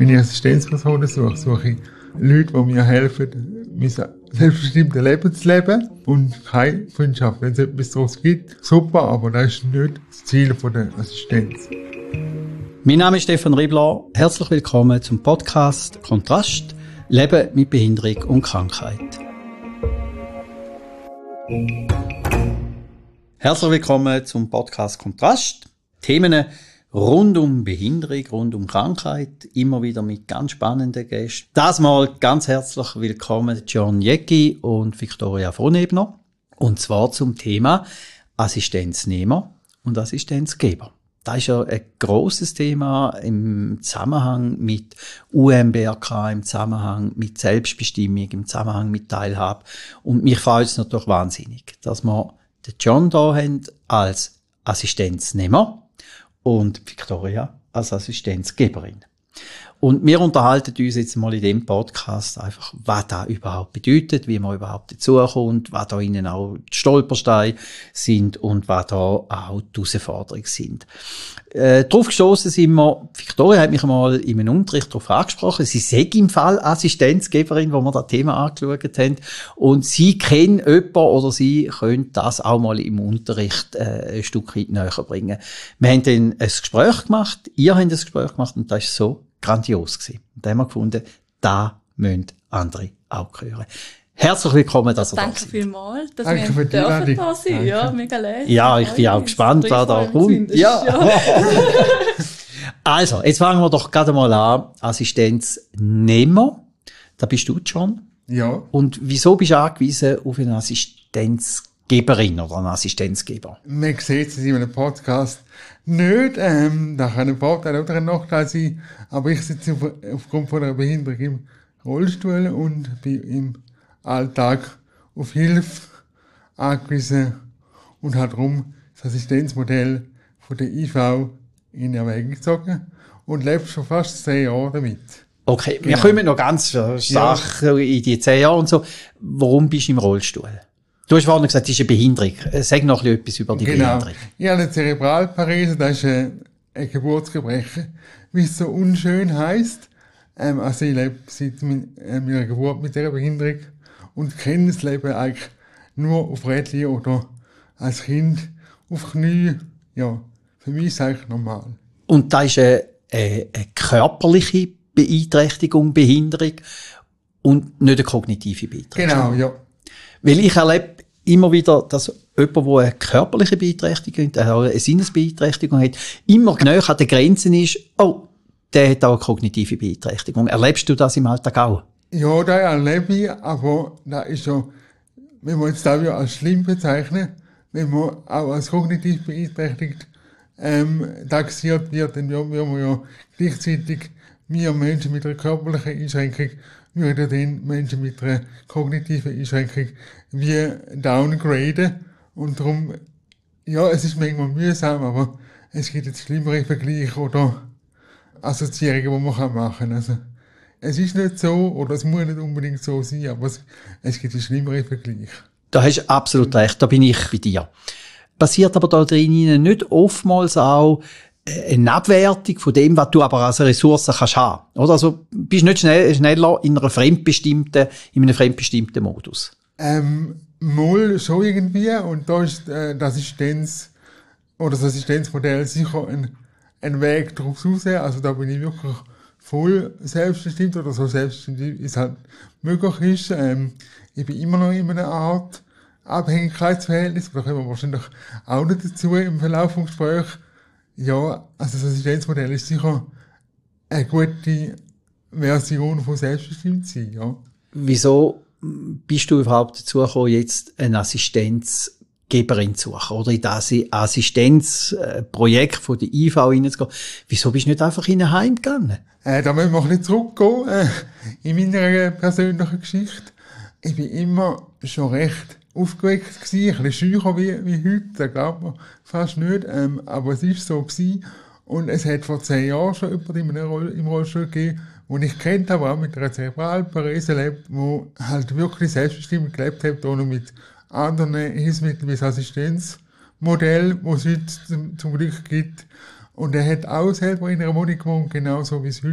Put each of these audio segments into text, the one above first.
Wenn ich Assistenzpersonen suche, suche ich Leute, die mir helfen, mein selbstbestimmtes Leben zu leben und keine Freundschaft. Wenn es etwas daraus gibt, super, aber das ist nicht das Ziel der Assistenz. Mein Name ist Stefan Ribler. Herzlich willkommen zum Podcast Kontrast – Leben mit Behinderung und Krankheit. Herzlich willkommen zum Podcast Kontrast. Themen rund um Behinderung, rund um Krankheit, immer wieder mit ganz spannenden Gästen. Das mal ganz herzlich willkommen John Jecki und Viktoria Frohnebner. Und zwar zum Thema Assistenznehmer und Assistenzgeber. Das ist ja ein grosses Thema im Zusammenhang mit UMBRK, im Zusammenhang mit Selbstbestimmung, im Zusammenhang mit Teilhabe. Und mich freut es natürlich wahnsinnig, dass wir den John da haben als Assistenznehmer und Viktoria als Assistenzgeberin. Und wir unterhalten uns jetzt mal in dem Podcast einfach, was das überhaupt bedeutet, wie man überhaupt dazukommt, was da innen auch die Stolpersteine sind und was da auch die Herausforderungen sind. Darauf gestossen sind wir, Viktoria hat mich einmal in einem Unterricht darauf angesprochen, sie sei im Fall Assistenzgeberin, wo wir das Thema angeschaut haben, und sie kennen jemanden oder sie können das auch mal im Unterricht ein Stück weit näher bringen. Wir haben dann ein Gespräch gemacht, ihr habt ein Gespräch gemacht und das ist so grandios gewesen. Und da haben wir gefunden, da müssen andere auch hören. Herzlich willkommen, dass ihr da seid. Danke vielmals, dass Danke wir dürfen da sein. Danke. Ja, mega leid. Ja, ich bin auch gespannt, was da kommt. Ja. Also, jetzt fangen wir doch gerade mal an. Assistenznehmer. Da bist du, John. Ja. Und wieso bist du angewiesen auf eine Assistenzgeberin oder einen Assistenzgeber? Man sieht es in einem Podcast nicht. Da kann ein Vorteil oder ein Nachteil sein. Aber ich sitze aufgrund von einer Behinderung im Rollstuhl und bin im Alltag auf Hilfe angewiesen und habe darum das Assistenzmodell von der IV in Erwägung gezogen und lebe schon fast 10 Jahre damit. Okay, wir kommen noch ganz stark in die 10 Jahre und so. Warum bist du im Rollstuhl? Du hast vorhin gesagt, das ist eine Behinderung. Sag noch etwas über die Behinderung. Ich habe eine Zerebralparese, das ist ein Geburtsgebrechen, wie es so unschön heisst. Also ich lebe seit meiner Geburt mit dieser Behinderung und kenne das Leben eigentlich nur auf Rädchen oder als Kind auf Knie. Ja, für mich ist es eigentlich normal. Und das ist eine körperliche Beeinträchtigung, Behinderung und nicht eine kognitive Beeinträchtigung. Genau, ja. Weil ich erlebe immer wieder, dass jemand, der eine körperliche Beeinträchtigung, eine Sinnesbeeinträchtigung hat, immer näher an den Grenzen ist, oh, der hat auch eine kognitive Beeinträchtigung. Erlebst du das im Alltag auch? Ja, das erlebe ich, aber das ist ja, wenn man jetzt da wieder als schlimm bezeichnen, wenn man auch als kognitiv beeinträchtigt taxiert wird, dann würden wir ja gleichzeitig wir Menschen mit einer körperlichen Einschränkung würden den Menschen mit einer kognitiven Einschränkung wie downgraden. Und darum, ja, es ist manchmal mühsam, aber es gibt jetzt schlimmere Vergleiche oder Assoziierungen, die man machen kann. Also, es ist nicht so, oder es muss nicht unbedingt so sein, aber es gibt einen schlimmeren Vergleich. Da hast du absolut recht, da bin ich bei dir. Passiert aber da drinnen nicht oftmals auch eine Abwertung von dem, was du aber als Ressource kannst haben? Oder? Also, bist nicht schneller in einem fremdbestimmten Modus? Mal schon irgendwie, und da ist das Assistenzmodell sicher ein Weg daraus raus. Also da bin ich wirklich voll selbstbestimmt oder so selbstbestimmt, wie es halt möglich ist. Ich bin immer noch in einer Art Abhängigkeitsverhältnis, da kommen wir wahrscheinlich auch nicht dazu im Verlauf des Gesprächs. Ja, also das Assistenzmodell ist sicher eine gute Version von Selbstbestimmtsein, ja. Wieso bist du überhaupt dazu gekommen, jetzt eine Assistenzgeberin zu suchen oder in das Assistenzprojekt von der IV hineinzugehen? Wieso bist du nicht einfach in ein Heim gegangen? Da müssen wir ein bisschen zurückgehen in meiner persönlichen Geschichte. Ich bin immer schon recht aufgeregt gewesen, ein bisschen scheuer wie heute, das glaubt man fast nicht, aber es ist so gewesen. Und es hat vor 10 Jahren schon jemanden im Rollstuhl gegeben, den ich kennt habe, auch mit einer Zerebralparese lebt, der halt wirklich selbstbestimmt gelebt hat, ohne mit anderen Hilfsmitteln wie das Assistenzmodell, das es heute zum Glück gibt. Und er hat auch selber in einer Wohnung gewohnt, genauso wie es heute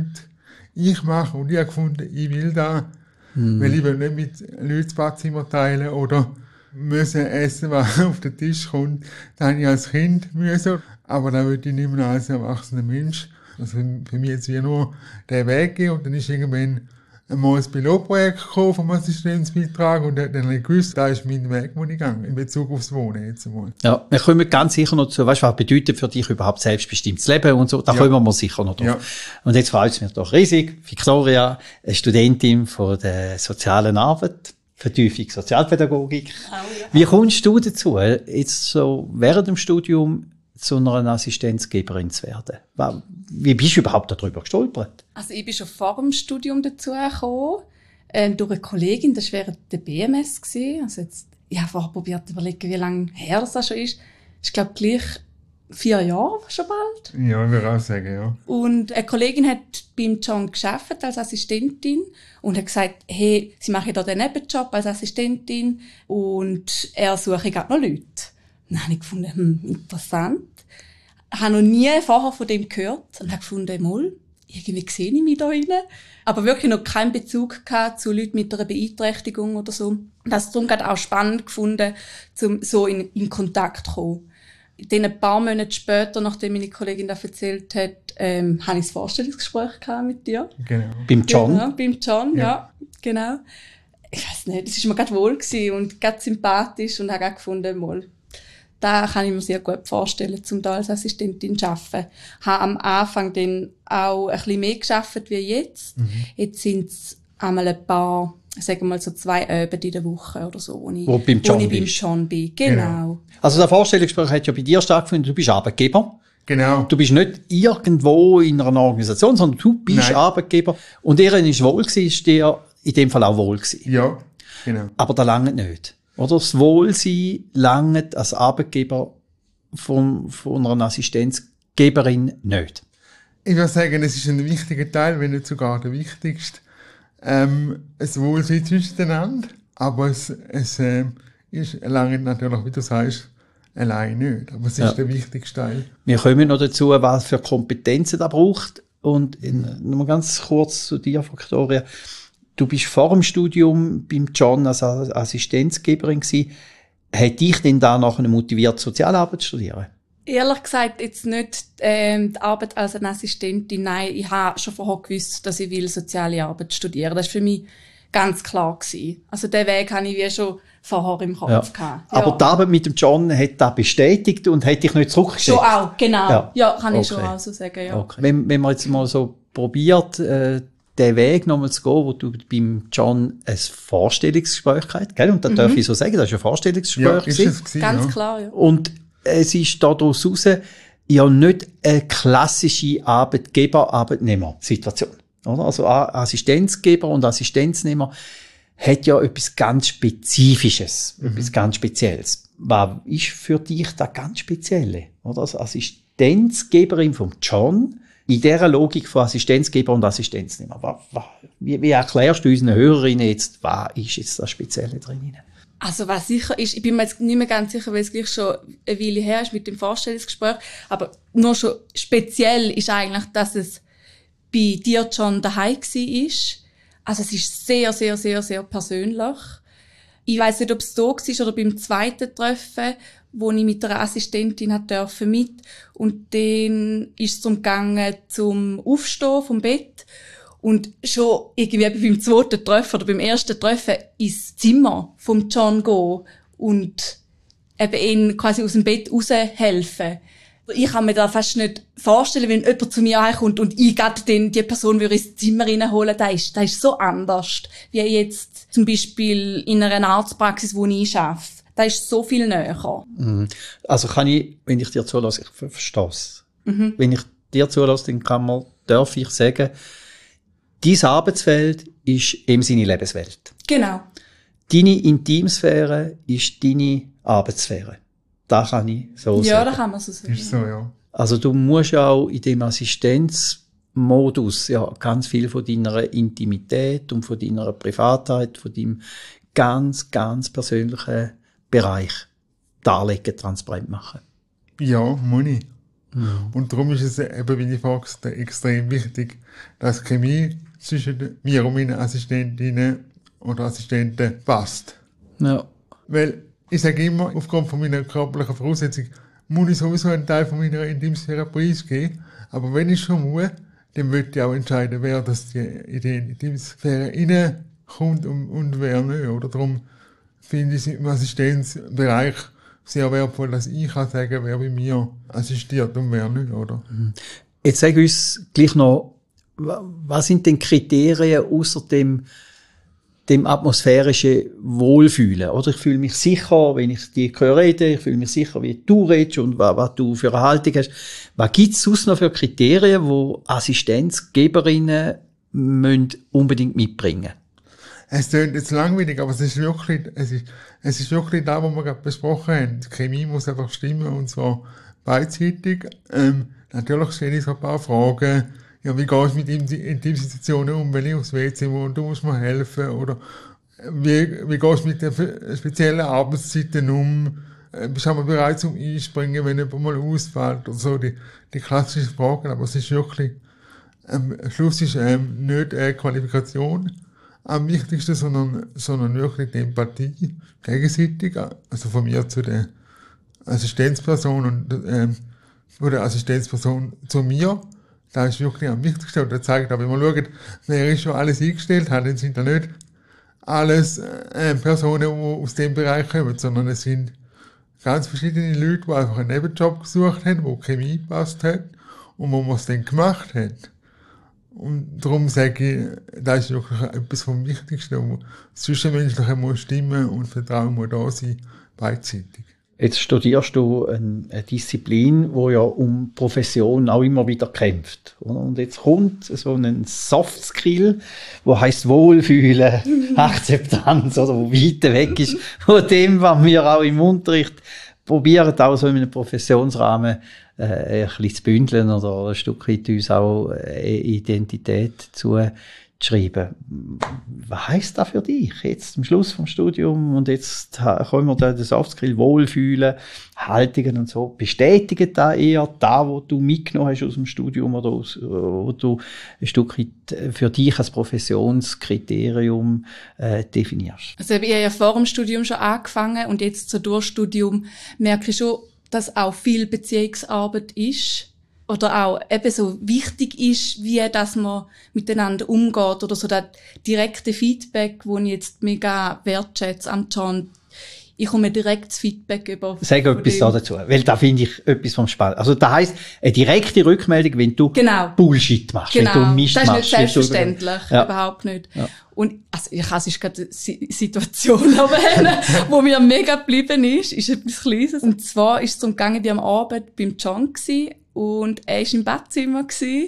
ich mache und ich habe gefunden, ich will das, weil ich will nicht mit Leuten das Badzimmer teilen oder müssen essen, was auf den Tisch kommt. Das habe ich als Kind müssen, aber das würde ich nicht mehr als erwachsener Mensch. Also für mich jetzt wie nur den Weg gehen und dann ist irgendwann einmal ein Pilotprojekt gekommen vom Assistenzbeitrag und dann habe ich gewusst, da ist mein Weg, wo ich gehe, in Bezug aufs Wohnen jetzt einmal. Ja, wir kommen ganz sicher noch zu, weißt du, was bedeutet für dich überhaupt selbstbestimmtes Leben und so, da kommen wir sicher noch drauf. Ja. Und jetzt freut es mich doch riesig, Victoria, eine Studentin von der sozialen Arbeit, Vertiefung Sozialpädagogik. Oh, ja. Wie kommst du dazu, jetzt so während dem Studium zu einer Assistenzgeberin zu werden? Wie bist du überhaupt darüber gestolpert? Also ich bin schon vor dem Studium dazu gekommen, durch eine Kollegin, das war während der BMS gewesen. Also jetzt, ich habe vorher probiert zu überlegen, wie lange her das schon ist. Ich glaube gleich 4 Jahre schon bald. Ja, ich würde auch sagen, ja. Und eine Kollegin hat beim John gearbeitet als Assistentin und hat gesagt, hey, sie mache da den Nebenjob als Assistentin und er suche gerade noch Leute. Dann habe ich gefunden, interessant. Ich habe noch nie vorher von dem gehört und habe gefunden, mal, irgendwie sehe ich mich da rein. Aber wirklich noch keinen Bezug gehabt zu Leuten mit einer Beeinträchtigung oder so. Das ist darum gerade auch spannend gefunden, um so in Kontakt zu kommen. Dann ein paar Monate später, nachdem meine Kollegin das erzählt hat, habe ich ein Vorstellungsgespräch gehabt mit dir. Genau. Beim John? Genau, beim John, ja, genau. Ich weiss nicht, es war mir gerade wohl gewesen und gerade sympathisch und habe auch gefunden, mal, da kann ich mir sehr gut vorstellen, zum da als Assistentin zu arbeiten. Ich habe am Anfang dann auch ein bisschen mehr gearbeitet wie jetzt. Jetzt sind es einmal ein paar, sagen wir mal so 2 Abende in der Woche oder so, wo ich beim John bin. Genau. Also das Vorstellungsgespräch hat ja bei dir stattgefunden, du bist Arbeitgeber. Genau. Du bist nicht irgendwo in einer Organisation, sondern du bist Arbeitgeber. Und ihr ist wohl gewesen, ist dir in dem Fall auch wohl gewesen. Ja, genau. Aber das langt nicht. Oder das Wohlsein langt als Arbeitgeber von einer Assistenzgeberin nicht. Ich würde sagen, es ist ein wichtiger Teil, wenn nicht sogar der wichtigste. Es Wohlsein zwischeneinander, aber es ist lange natürlich, wie du sagst, allein nicht. Aber es ist der wichtigste Teil. Wir kommen noch dazu, was für Kompetenzen da braucht. Und noch mal ganz kurz zu dir, Victoria. Du bist vor dem Studium beim John als Assistenzgeberin gewesen. Hat dich denn da nachher motiviert, Sozialarbeit zu studieren? Ehrlich gesagt, jetzt nicht die Arbeit als eine Assistentin. Nein, ich habe schon vorher gewusst, dass ich soziale Arbeit studieren will. Das war für mich ganz klar gewesen. Also den Weg habe ich wie schon vorher im Kopf gehabt. Ja. Aber die Arbeit mit dem John hat das bestätigt und hat dich nicht zurückgeschickt? Schon auch, genau. Ja, kann ich schon auch so sagen, ja. Okay. Wenn man jetzt mal so probiert, den Weg nochmal zu gehen, wo du beim John ein Vorstellungsgespräch gehabt, gell? Und da darf ich so sagen, das ist ein Vorstellungsgespräch. Ja, ist es gewesen, ganz klar, ja. Und es ist daraus raus ja nicht eine klassische Arbeitgeber-Arbeitnehmer-Situation. Oder? Also Assistenzgeber und Assistenznehmer hat ja etwas ganz Spezifisches, etwas ganz Spezielles. Was ist für dich das ganz Spezielle? Oder? Als Assistenzgeberin vom John, in dieser Logik von Assistenzgeber und Assistenznehmer. Wie erklärst du unseren Hörerinnen jetzt, was ist jetzt das Spezielle drin? Also was sicher ist, ich bin mir jetzt nicht mehr ganz sicher, weil es gleich schon eine Weile her ist mit dem Vorstellungsgespräch, aber nur schon speziell ist eigentlich, dass es bei dir schon daheim war. Also es ist sehr, sehr, sehr, sehr persönlich. Ich weiss nicht, ob es da war oder beim zweiten Treffen, wo ich mit einer Assistentin durfte mit. Und dann ist es darum gegangen, zum Aufstehen vom Bett. Und schon irgendwie beim zweiten Treffen oder beim ersten Treffen ins Zimmer vom John gehen und eben ihn quasi aus dem Bett raushelfen. Ich kann mir da fast nicht vorstellen, wenn jemand zu mir reinkommt und ich gerade die Person würde ins Zimmer reinholen. Das ist so anders, wie jetzt zum Beispiel in einer Arztpraxis, wo ich arbeite. Das ist so viel näher. Also kann ich, wenn ich dir zulasse, ich verstehe es. Wenn ich dir zulasse, dann darf ich sagen, dein Arbeitsfeld ist eben seine Lebenswelt. Genau. Deine Intimsphäre ist deine Arbeitssphäre. Das kann ich so sagen. Ja, das kann man so sagen. Ist so, ja. Also du musst auch in dem Assistenzmodus ja ganz viel von deiner Intimität und von deiner Privatheit, von deinem ganz, ganz persönlichen Bereich darlegen, transparent machen. Ja, muss ich. Und darum ist es eben, wie ich vorgesagt habe, extrem wichtig, dass Chemie zwischen mir und meinen Assistentinnen oder Assistenten passt. Ja. Weil ich sage immer, aufgrund von meiner körperlichen Voraussetzung muss ich sowieso einen Teil von meiner Intimsphäre preisgeben. Aber wenn ich schon muss, dann möchte ich auch entscheiden, wer das in die Intimsphäre reinkommt und wer nicht. Oder darum finde ich es im Assistenzbereich sehr wertvoll, dass ich kann sagen, wer bei mir assistiert und wer nicht. Oder? Jetzt sag uns gleich noch, was sind denn Kriterien außer dem atmosphärischen Wohlfühlen? Oder ich fühle mich sicher, wenn ich dir rede, ich fühle mich sicher, wie du redest und was du für eine Haltung hast. Was gibt es sonst noch für Kriterien, die Assistenzgeberinnen unbedingt mitbringen müssen? Es klingt jetzt langweilig, aber es ist wirklich das, was wir gerade besprochen haben. Die Chemie muss einfach stimmen, und zwar beidseitig. Natürlich stelle ich so ein paar Fragen. Ja, wie gehst du mit Intimsituationen um, wenn ich aufs WC muss und du musst mir helfen? Oder wie gehst du mit den speziellen Arbeitszeiten um? Bist du auch mal bereit zum Einspringen, wenn jemand mal ausfällt? Oder so, die klassischen Fragen. Aber es ist wirklich, am Schluss ist nicht eine Qualifikation am wichtigsten, sondern wirklich die Empathie gegenseitig. Also von mir zu der Assistenzperson und von der Assistenzperson zu mir. Das ist wirklich am wichtigsten. Und das zeigt auch, wenn man schaut, wer ist schon alles eingestellt hat, dann sind da nicht alles Personen, die aus dem Bereich kommen, sondern es sind ganz verschiedene Leute, die einfach einen Nebenjob gesucht haben, wo Chemie gepasst hat und wo man es dann gemacht hat. Und darum sage ich, das ist wirklich etwas vom Wichtigsten. Das Zwischenmenschliche muss stimmen und Vertrauen muss da sein, beidseitig. Jetzt studierst du eine Disziplin, die ja um Profession auch immer wieder kämpft. Und jetzt kommt so ein Soft Skill, der heisst Wohlfühlen, Akzeptanz, oder wo weit weg ist von dem, was wir auch im Unterricht probieren, auch so in einem Professionsrahmen ein bisschen zu bündeln oder ein Stück weit uns auch Identität zu schreiben. Was heisst das für dich jetzt am Schluss vom Studium? Und jetzt können wir da das Softskill Wohlfühlen, Haltungen und so. Bestätigen da eher was du mitgenommen hast aus dem Studium oder wo du ein Stück weit für dich als Professionskriterium definierst? Also ich habe ja vor dem Studium schon angefangen und jetzt so durch Studium merke ich schon, dass auch viel Beziehungsarbeit ist. Oder auch eben so wichtig ist, wie dass man miteinander umgeht. Oder so das direkte Feedback, das ich jetzt mega wertschätze an John. Ich komme direkt das Feedback über. Sag etwas dazu, weil da finde ich etwas vom Spannend. Also das heisst, eine direkte Rückmeldung, wenn du Bullshit machst, wenn du Mist machst. Das ist nicht selbstverständlich, überhaupt nicht. Ja. Und also ich kann es gerade eine Situation erwähnen, wo mir mega geblieben ist etwas Kleines. Und zwar ist es umgegangen, die am Abend beim John gsi. Und er war im Badzimmer.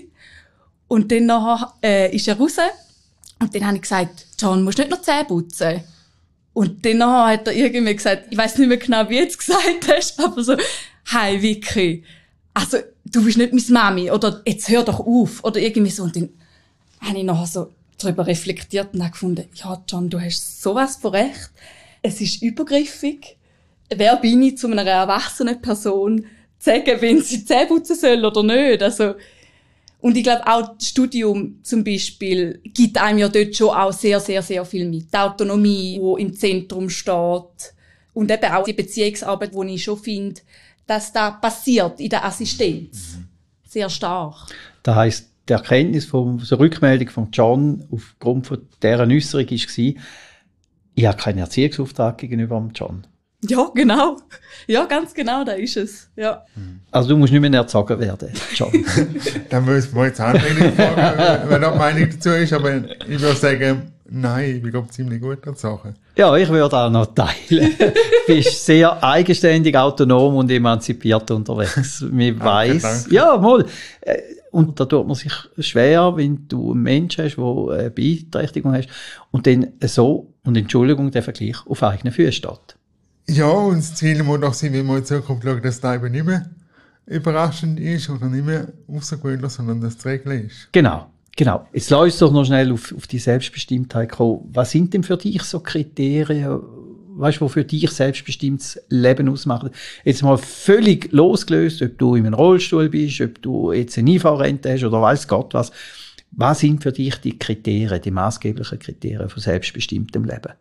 Und dann nachher, ist er raus. Und dann habe ich gesagt, John, musst du nicht noch Zähne putzen? Und dann nachher hat er irgendwie gesagt, ich weiss nicht mehr genau, wie du es gesagt hast, aber so, hi Vicky, also, du bist nicht meine Mami, oder jetzt hör doch auf, oder irgendwie so. Und dann habe ich nachher so darüber reflektiert und habe gefunden, ja, John, du hast sowas von recht. Es ist übergriffig. Wer bin ich, zu einer erwachsenen Person sagen, wenn sie Zähne putzen soll oder nicht. Also, und ich glaube auch, das Studium zum Beispiel gibt einem ja dort schon auch sehr, sehr, sehr viel mit. Die Autonomie, die im Zentrum steht. Und eben auch die Beziehungsarbeit, die ich schon finde, dass da passiert in der Assistenz. Sehr stark. Das heisst, die Erkenntnis der Rückmeldung von John aufgrund von deren Äußerung war, ich habe keinen Erziehungsauftrag gegenüber dem John. Ja, genau. Ja, ganz genau, da ist es. Ja. Also du musst nicht mehr erzogen werden, John. Dann müssen wir jetzt anfangen, wenn da Meinung dazu ist, aber ich würde sagen, nein, ich bin ziemlich gut an Sachen. Ja, ich würde auch noch teilen. Du bist sehr eigenständig, autonom und emanzipiert unterwegs. Man weiss. Ja, mal. Und da tut man sich schwer, wenn du einen Menschen hast, der eine Beeinträchtigung hast und dann so, und Entschuldigung, der Vergleich auf eigenen Füßen steht. Ja, und das Ziel muss doch sein, wenn wir in Zukunft schauen, dass das eben nicht mehr überraschend ist oder nicht mehr außergewöhnlich, sondern dass es die Regel ist. Genau. Jetzt lass uns doch noch schnell auf die Selbstbestimmtheit kommen. Was sind denn für dich so Kriterien, weißt, wo für dich selbstbestimmtes Leben ausmacht. Jetzt mal völlig losgelöst, ob du in einem Rollstuhl bist, ob du jetzt eine IV-Rente hast oder weiss Gott was. Was sind für dich die Kriterien, die maßgeblichen Kriterien von selbstbestimmtem Leben?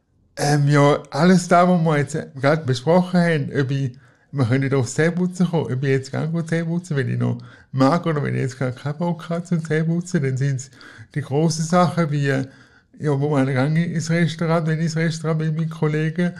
Ja, alles da, was wir jetzt gerade besprochen haben, wir können nicht aufs Zähneputzen kommen, ob ich jetzt gar nicht Zähneputzen, wenn ich noch mag oder wenn ich jetzt gar keinen Bock habe zum Zähneputzen, dann sind es die grossen Sachen wie, ja, wo man gehe ins Restaurant, wenn ich ins Restaurant bin mit Kollegen,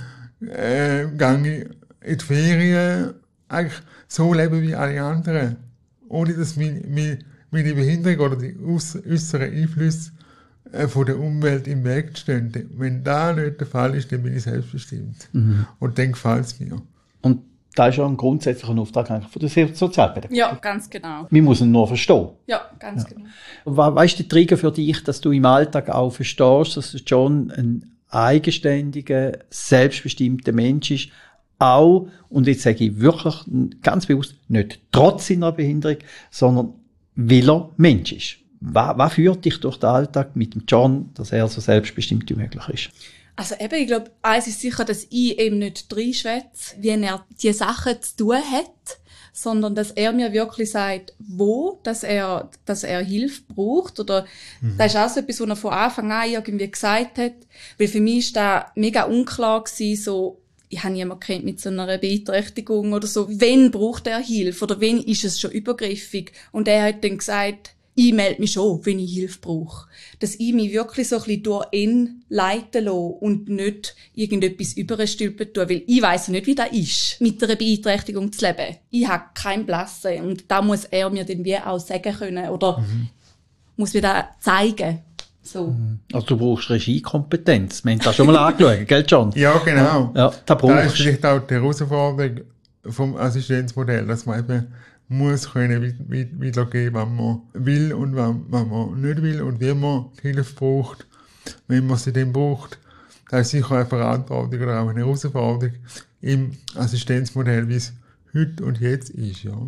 gehe ich in die Ferien, eigentlich so leben wie alle anderen, ohne dass meine Behinderung oder die äußeren Einflüsse von der Umwelt im Weg stehen. Wenn das nicht der Fall ist, dann bin ich selbstbestimmt. Und dann gefällt es mir. Und das ist ja ein grundsätzlicher Auftrag eigentlich von der Sozialpädagogik. Ja, ganz genau. Man muss ihn nur verstehen. Ja, ganz genau. Was ist der Trigger für dich, dass du im Alltag auch verstehst, dass John ein eigenständiger, selbstbestimmter Mensch ist, auch, und jetzt sage ich wirklich ganz bewusst, nicht trotz seiner Behinderung, sondern weil er Mensch ist. Was führt dich durch den Alltag mit dem John, dass er so selbstbestimmt wie möglich ist? Also eben, ich glaube, eins ist sicher, dass ich eben nicht reinschwätze, wie er die Sachen zu tun hat, sondern dass er mir wirklich sagt, dass er Hilfe braucht. Oder das ist auch so etwas, was er von Anfang an irgendwie gesagt hat. Weil für mich ist das mega unklar gewesen, so, ich habe niemanden kennt mit so einer Beeinträchtigung oder so. Wen braucht er Hilfe? Oder wen ist es schon übergriffig? Und er hat dann gesagt, ich melde mich schon, wenn ich Hilfe brauche. Dass ich mich wirklich so ein bisschen durch ihn leiten lasse und nicht irgendetwas überstülpen tue, weil ich weiss ja nicht, wie das ist, mit einer Beeinträchtigung zu leben. Ich habe keinen Blassen und da muss er mir dann wie auch sagen können oder muss mir das zeigen. So. Also du brauchst Regiekompetenz. Wir haben das schon mal angeschaut, gell John? Ja, genau. Ja, da brauchst das ist vielleicht auch die Herausforderung vom Assistenzmodell, dass man eben muss können wiedergeben, was man will und was man nicht will und wie man Hilfe braucht, wenn man sie dann braucht. Das ist sicher eine Verantwortung oder auch eine Herausforderung im Assistenzmodell, wie es heute und jetzt ist. Ja.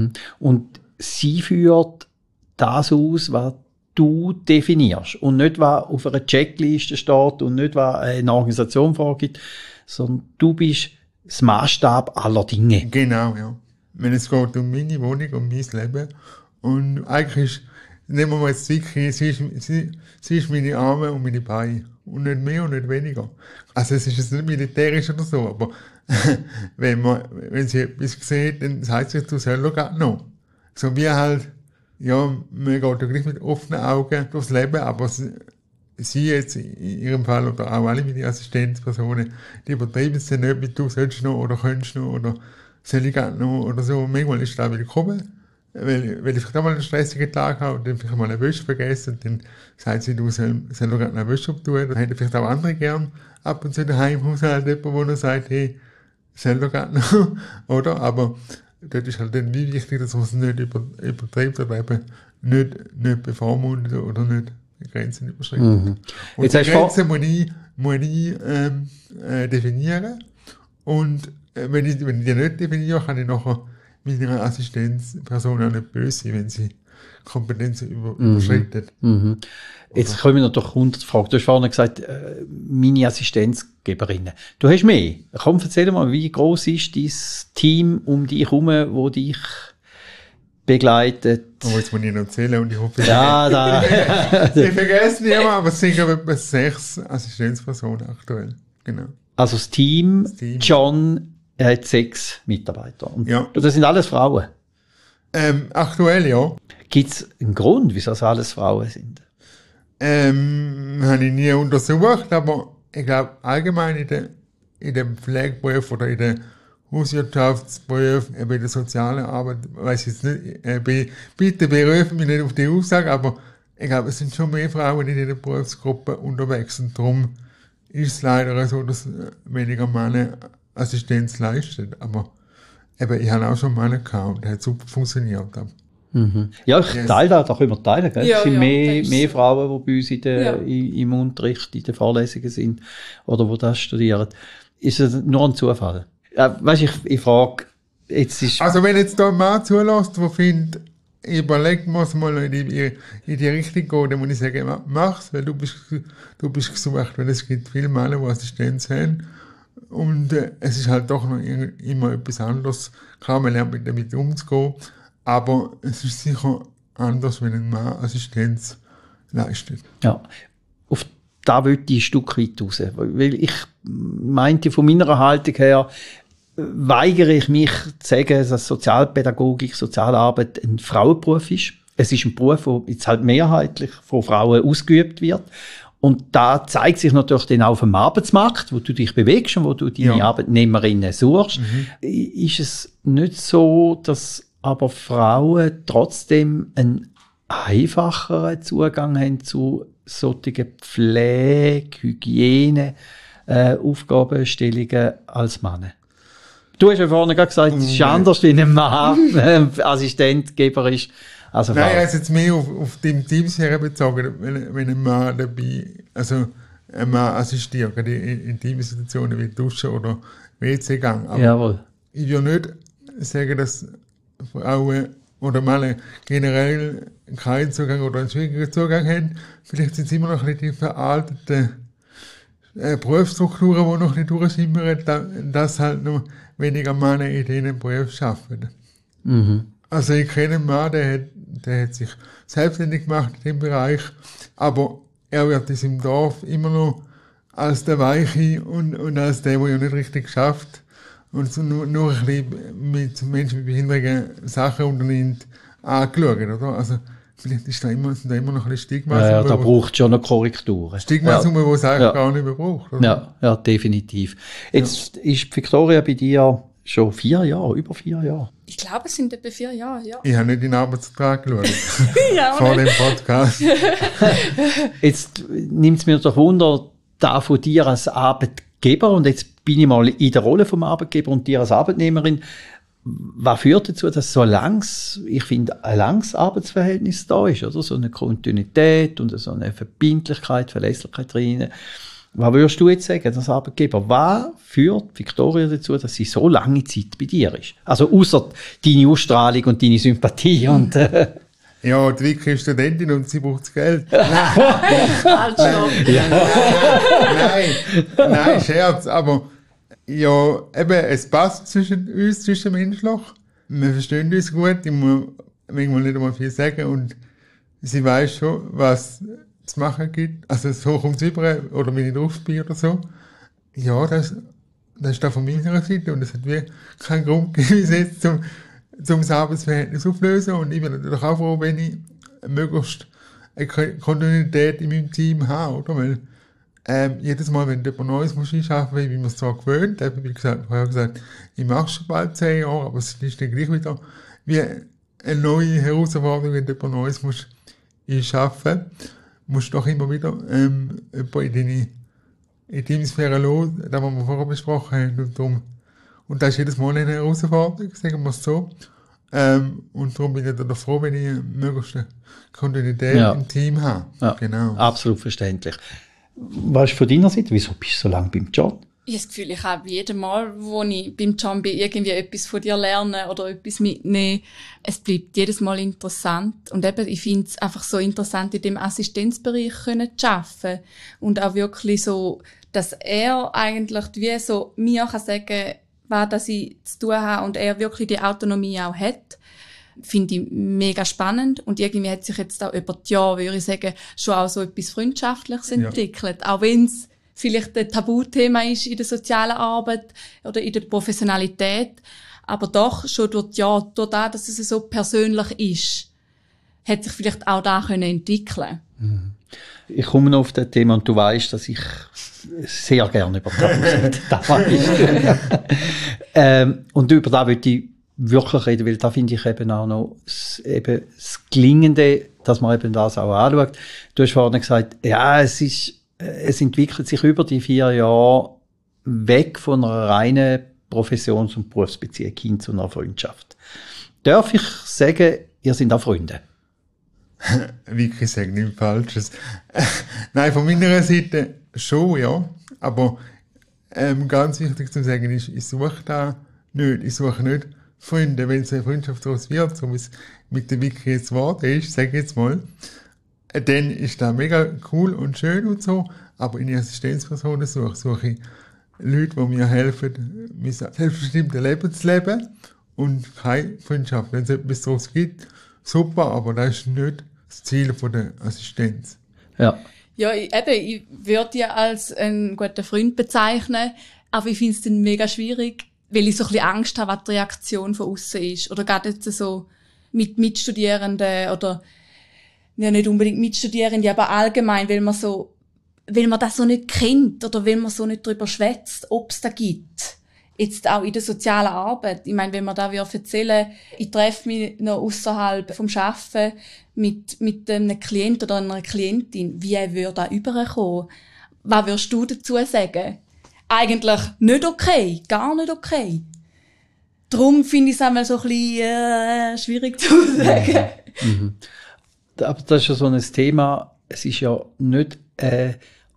Und sie führt das aus, was du definierst und nicht, was auf einer Checkliste steht und nicht, was eine Organisation vorgibt, sondern du bist das Maßstab aller Dinge. Genau, ja. Wenn es geht um meine Wohnung, um mein Leben. Und eigentlich ist, nehmen wir mal jetzt wirklich, sie ist meine Arme und meine Beine. Und nicht mehr und nicht weniger. Also es ist jetzt nicht militärisch oder so, aber wenn sie etwas sieht, dann sagt sie, du sollst gerade noch. So wie halt, ja, man geht ja gleich mit offenen Augen durchs Leben, aber sie jetzt in ihrem Fall oder auch alle meine Assistenzpersonen, die übertreiben es dann nicht mit, du sollst noch oder könntest noch oder soll ich gerade noch oder so. Manchmal ist das willkommen, weil ich vielleicht auch mal einen stressigen Tag habe und dann vielleicht mal eine Wäsche vergessen und dann sagt sie, du soll gerade eine Wäsche tun. Dann hätten vielleicht auch andere gern ab und zu daheim im Haushalt jemanden, wo er sagt, hey, soll gerade noch, oder? Aber dort ist halt dann wie wichtig, dass man es nicht übertreibt oder eben nicht bevormundet oder nicht Grenzen überschreitet. Und Jetzt die Grenzen muss ich definieren und wenn ich die nicht definiere, kann ich nachher meiner Assistenzperson auch nicht böse sein, wenn sie Kompetenzen überschreitet. Jetzt kommen wir noch durch 100 Fragen. Du hast vorhin gesagt, meine Assistenzgeberinnen. Du hast mehr. Komm, erzähl mal, wie groß ist dein Team um dich herum, wo dich begleitet? Oh, jetzt muss ich noch erzählen und ich hoffe, ich vergesse nicht immer, aber es sind etwa 6 Assistenzpersonen aktuell. Genau. Also das Team. John, er hat 6 Mitarbeiter. Und ja. Das sind alles Frauen? Aktuell, ja. Gibt es einen Grund, wieso das alles Frauen sind? Habe ich nie untersucht, aber ich glaube allgemein in dem Pflegeberuf oder in den Hauswirtschaftsberuf, in der sozialen Arbeit, weiß ich jetzt nicht, bitte berufen mich nicht auf die Aussage, aber ich glaube, es sind schon mehr Frauen in dieser Berufsgruppe unterwegs und darum ist es leider so, dass weniger Männer Assistenz leistet. Aber eben, ich habe auch schon Männer gehabt und das hat super funktioniert. Ja, ich teile das, da können wir teilen. Gell? Ja, es sind mehr so. Frauen, die bei uns im Unterricht, in den Vorlesungen sind oder die das studieren. Ist es nur ein Zufall? Weißt, ich frage, jetzt ist... Also wenn jetzt da ein Mann zulässt, der findet, überlegt man es mal in die Richtung gehen, dann muss ich sagen, mach's, weil du bist gesucht, weil es gibt viele Männer, die Assistenz haben Und es ist halt doch noch immer etwas anderes. Klar, man lernt damit umzugehen, aber es ist sicher anders, wenn ein Mann Assistenz leistet. Ja, auf da will ich ein Stück weit raus. Weil ich meinte, von meiner Haltung her, weigere ich mich zu sagen, dass Sozialpädagogik, Sozialarbeit ein Frauenberuf ist. Es ist ein Beruf, der jetzt halt mehrheitlich von Frauen ausgeübt wird. Und da zeigt sich natürlich dann auch auf dem Arbeitsmarkt, wo du dich bewegst und wo du deine Arbeitnehmerinnen suchst. Ist es nicht so, dass aber Frauen trotzdem einen einfacheren Zugang haben zu solchen Pflege-, Hygiene-, Aufgabenstellungen als Männer? Du hast ja vorhin gerade gesagt, es ist anders, wie ein Mann Assistentgeber ist. Also nein, also jetzt mehr auf die Teamsphäre bezogen, wenn ein Mann dabei, also ein Mann assistiert, gerade in Intimsituationen wie Duschen oder WC-Gang. Aber jawohl. Ich will nicht sagen, dass Frauen oder Männer generell keinen Zugang oder einen schwierigen Zugang haben. Vielleicht sind es immer noch ein bisschen die veralteten Berufsstrukturen, die noch nicht durchschimmern, dass halt noch weniger Männer in diesen Berufen arbeiten. Mhm. Also ich kenne einen Mann, der hat sich selbstständig gemacht in dem Bereich, aber er wird in seinem Dorf immer noch als der Weiche und als der ja nicht richtig schafft und so nur ein bisschen mit Menschen mit Behinderungen Sachen unternimmt, angeschaut, oder? Also vielleicht sind da immer noch ein bisschen Stigma. Ja, da braucht es schon eine Korrektur. Stigma, die es eigentlich gar nicht mehr braucht. Oder? Ja, definitiv. Jetzt ist Victoria bei dir schon über 4 Jahre. Ich glaube, es sind etwa 4 Jahre, ja. Ich habe nicht in den Arbeitsvertrag geschaut. Ja, vor dem Podcast. Jetzt nimmt es mir doch Wunder, da von dir als Arbeitgeber, und jetzt bin ich mal in der Rolle vom Arbeitgeber und dir als Arbeitnehmerin, was führt dazu, dass ein langes Arbeitsverhältnis da ist, oder? So eine Kontinuität und so eine Verbindlichkeit, Verlässlichkeit drin. Was würdest du jetzt sagen, als Arbeitgeber? Was führt Victoria dazu, dass sie so lange Zeit bei dir ist? Also ausser deine Ausstrahlung und deine Sympathie und ja, die Vicky ist Studentin und sie braucht das Geld. Nein, Scherz, aber ja, eben, es passt zwischen uns, zwischen menschlich. Wir verstehen uns gut, ich muss manchmal nicht einmal viel sagen und sie weiß schon, was zu machen gibt. Also so kommt es über, oder wenn ich drauf bin oder so. Ja, das ist da von meiner Seite und es hat wirklich keinen Grund gegeben, zum das Arbeitsverhältnis auflösen. Und ich bin natürlich auch froh, wenn ich möglichst eine Kontinuität in meinem Team habe, oder? Weil jedes Mal, wenn jemand Neues muss einschaffen, wie man es zwar gewöhnt, wie vorher gesagt, ich mache schon bald 10 Jahre, aber es ist dann gleich wieder wie eine neue Herausforderung, wenn jemand Neues muss einschaffen, musst du doch immer wieder jemanden in deine Teamsphäre los, das, was wir vorher besprochen haben. Und das ist jedes Mal eine Herausforderung, sagen wir es so. Und darum bin ich dann froh, wenn ich möglichst eine Kontinuität im Team habe. Ja, genau. Absolut verständlich. Was ist von deiner Seite? Wieso bist du so lange beim John? Ich habe das Gefühl, ich habe jedes Mal, wo ich beim John bin, irgendwie etwas von dir lernen oder etwas mitnehmen. Es bleibt jedes Mal interessant. Und eben, ich finde es einfach so interessant, in dem Assistenzbereich zu arbeiten. Und auch wirklich so, dass er eigentlich wie so mir kann sagen, was ich zu tun habe und er wirklich die Autonomie auch hat. Finde ich mega spannend. Und irgendwie hat sich jetzt auch über die Jahre, würde ich sagen, schon auch so etwas Freundschaftliches entwickelt. Auch wenn es vielleicht ein Tabuthema ist in der sozialen Arbeit oder in der Professionalität. Aber doch, schon durch die Jahre, durch das, dass es so persönlich ist, hat sich vielleicht auch da entwickeln können. Ich komme noch auf das Thema und du weißt, dass ich sehr gerne über das rede. Und über das würde ich wirklich reden, weil da finde ich eben auch noch das Gelingende, dass man eben das auch anschaut. Du hast vorhin gesagt, ja, es entwickelt sich über die 4 Jahre weg von einer reinen Professions- und Berufsbeziehung hin zu einer Freundschaft. Darf ich sagen, ihr seid auch Freunde? Wirklich sagen, nichts Falsches. Nein, von meiner Seite schon, ja. Aber ganz wichtig zu sagen ist, ich suche da nicht. Ich suche nicht Freunde, wenn es eine Freundschaft daraus wird, so wie es mit der Vicky jetzt geworden ist, sage ich jetzt mal. Dann ist das mega cool und schön und so. Aber in die Assistenzpersonen suche ich Leute, die mir helfen, mein selbstbestimmtes Leben zu leben und keine Freundschaft. Wenn es etwas daraus gibt, super, aber das ist nicht das Ziel von der Assistenz. Ja. Ja, ich würde ja als einen guten Freund bezeichnen, aber ich finde es dann mega schwierig, weil ich so ein bisschen Angst habe, was die Reaktion von außen ist. Oder gerade jetzt so mit Mitstudierenden oder ja, nicht unbedingt Mitstudierende, aber allgemein, weil man das so nicht kennt oder weil man so nicht darüber schwätzt, ob es da gibt. Jetzt auch in der sozialen Arbeit. Ich meine, wenn man da erzählen, ich treffe mich noch außerhalb vom Arbeiten mit einem Klient oder einer Klientin, wie würde das überkommen? Was würdest du dazu sagen? Eigentlich nicht okay, gar nicht okay. Darum finde ich es einmal so ein bisschen schwierig zu sagen. Mhm. Aber das ist ja so ein Thema, es ist ja nicht eine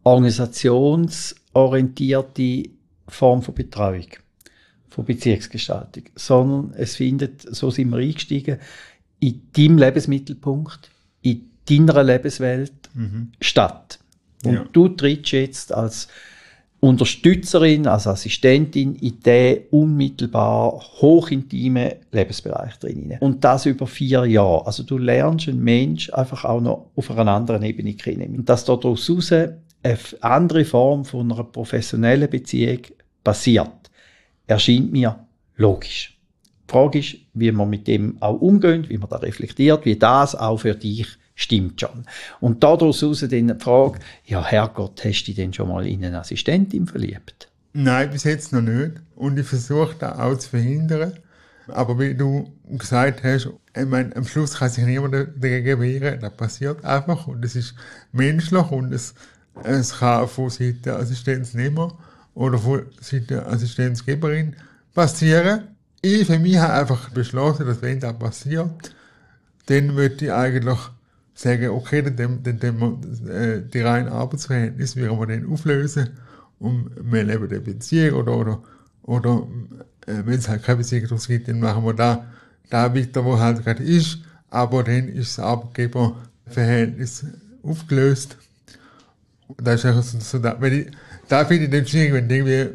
organisationsorientierte Form von Betreuung, von Beziehungsgestaltung, sondern es findet, so sind wir eingestiegen, in deinem Lebensmittelpunkt, in deiner Lebenswelt statt. Und du trittst jetzt als Unterstützerin, als Assistentin in diesen unmittelbar hochintimen Lebensbereich drin. Und das über 4 Jahre. Also du lernst einen Mensch einfach auch noch auf einer anderen Ebene kennen. Und dass daraus heraus eine andere Form von einer professionellen Beziehung passiert, erscheint mir logisch. Die Frage ist, wie man mit dem auch umgeht, wie man da reflektiert, wie das auch für dich stimmt schon. Und daraus heraus dann die Frage, ja Herrgott, hast du dich denn schon mal in eine Assistentin verliebt? Nein, bis jetzt noch nicht. Und ich versuche das auch zu verhindern. Aber wie du gesagt hast, ich meine, am Schluss kann sich niemand dagegen wehren. Das passiert einfach und es ist menschlich und es kann von Seiten der Assistenznehmer oder von Seiten der Assistenzgeberin passieren. Ich für mich habe einfach beschlossen, dass wenn das passiert, dann würde ich eigentlich sagen, okay, dann die reinen Arbeitsverhältnisse werden wir dann auflösen und wir leben eine Beziehung oder wenn es halt keine Beziehung draus gibt, dann machen wir da weiter, wo halt gerade ist, aber dann ist das Arbeitgeberverhältnis aufgelöst. Das ist einfach so da finde ich dann schwierig, wenn du irgendwie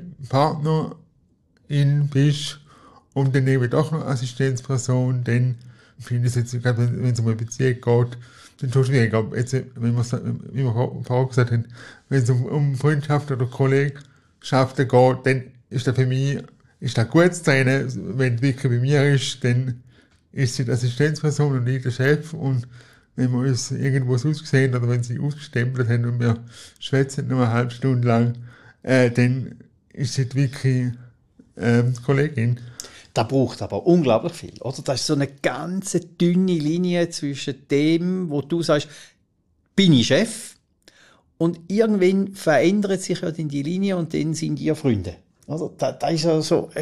Partnerin bist und dann irgendwie doch noch Assistenzperson, dann finde ich es jetzt, wenn es um eine Beziehung geht, dann schon schwierig. Aber jetzt, wie wir vorher gesagt haben, wenn es um Freundschaft oder Kollegschaften geht, dann ist das für mich gut zu trennen. Wenn es wirklich bei mir ist, dann ist sie die Assistenzperson und ich der Chef. Und wenn wir uns irgendwo sonst gesehen oder wenn sie ausgestempelt haben und wir schwätzen nur eine halbe Stunde lang, dann ist sie wirklich die Kollegin. Das braucht aber unglaublich viel, oder? Das ist so eine ganz dünne Linie zwischen dem, wo du sagst, bin ich Chef, und irgendwann verändert sich ja dann die Linie und dann sind die Freunde. Also, das ist ja so,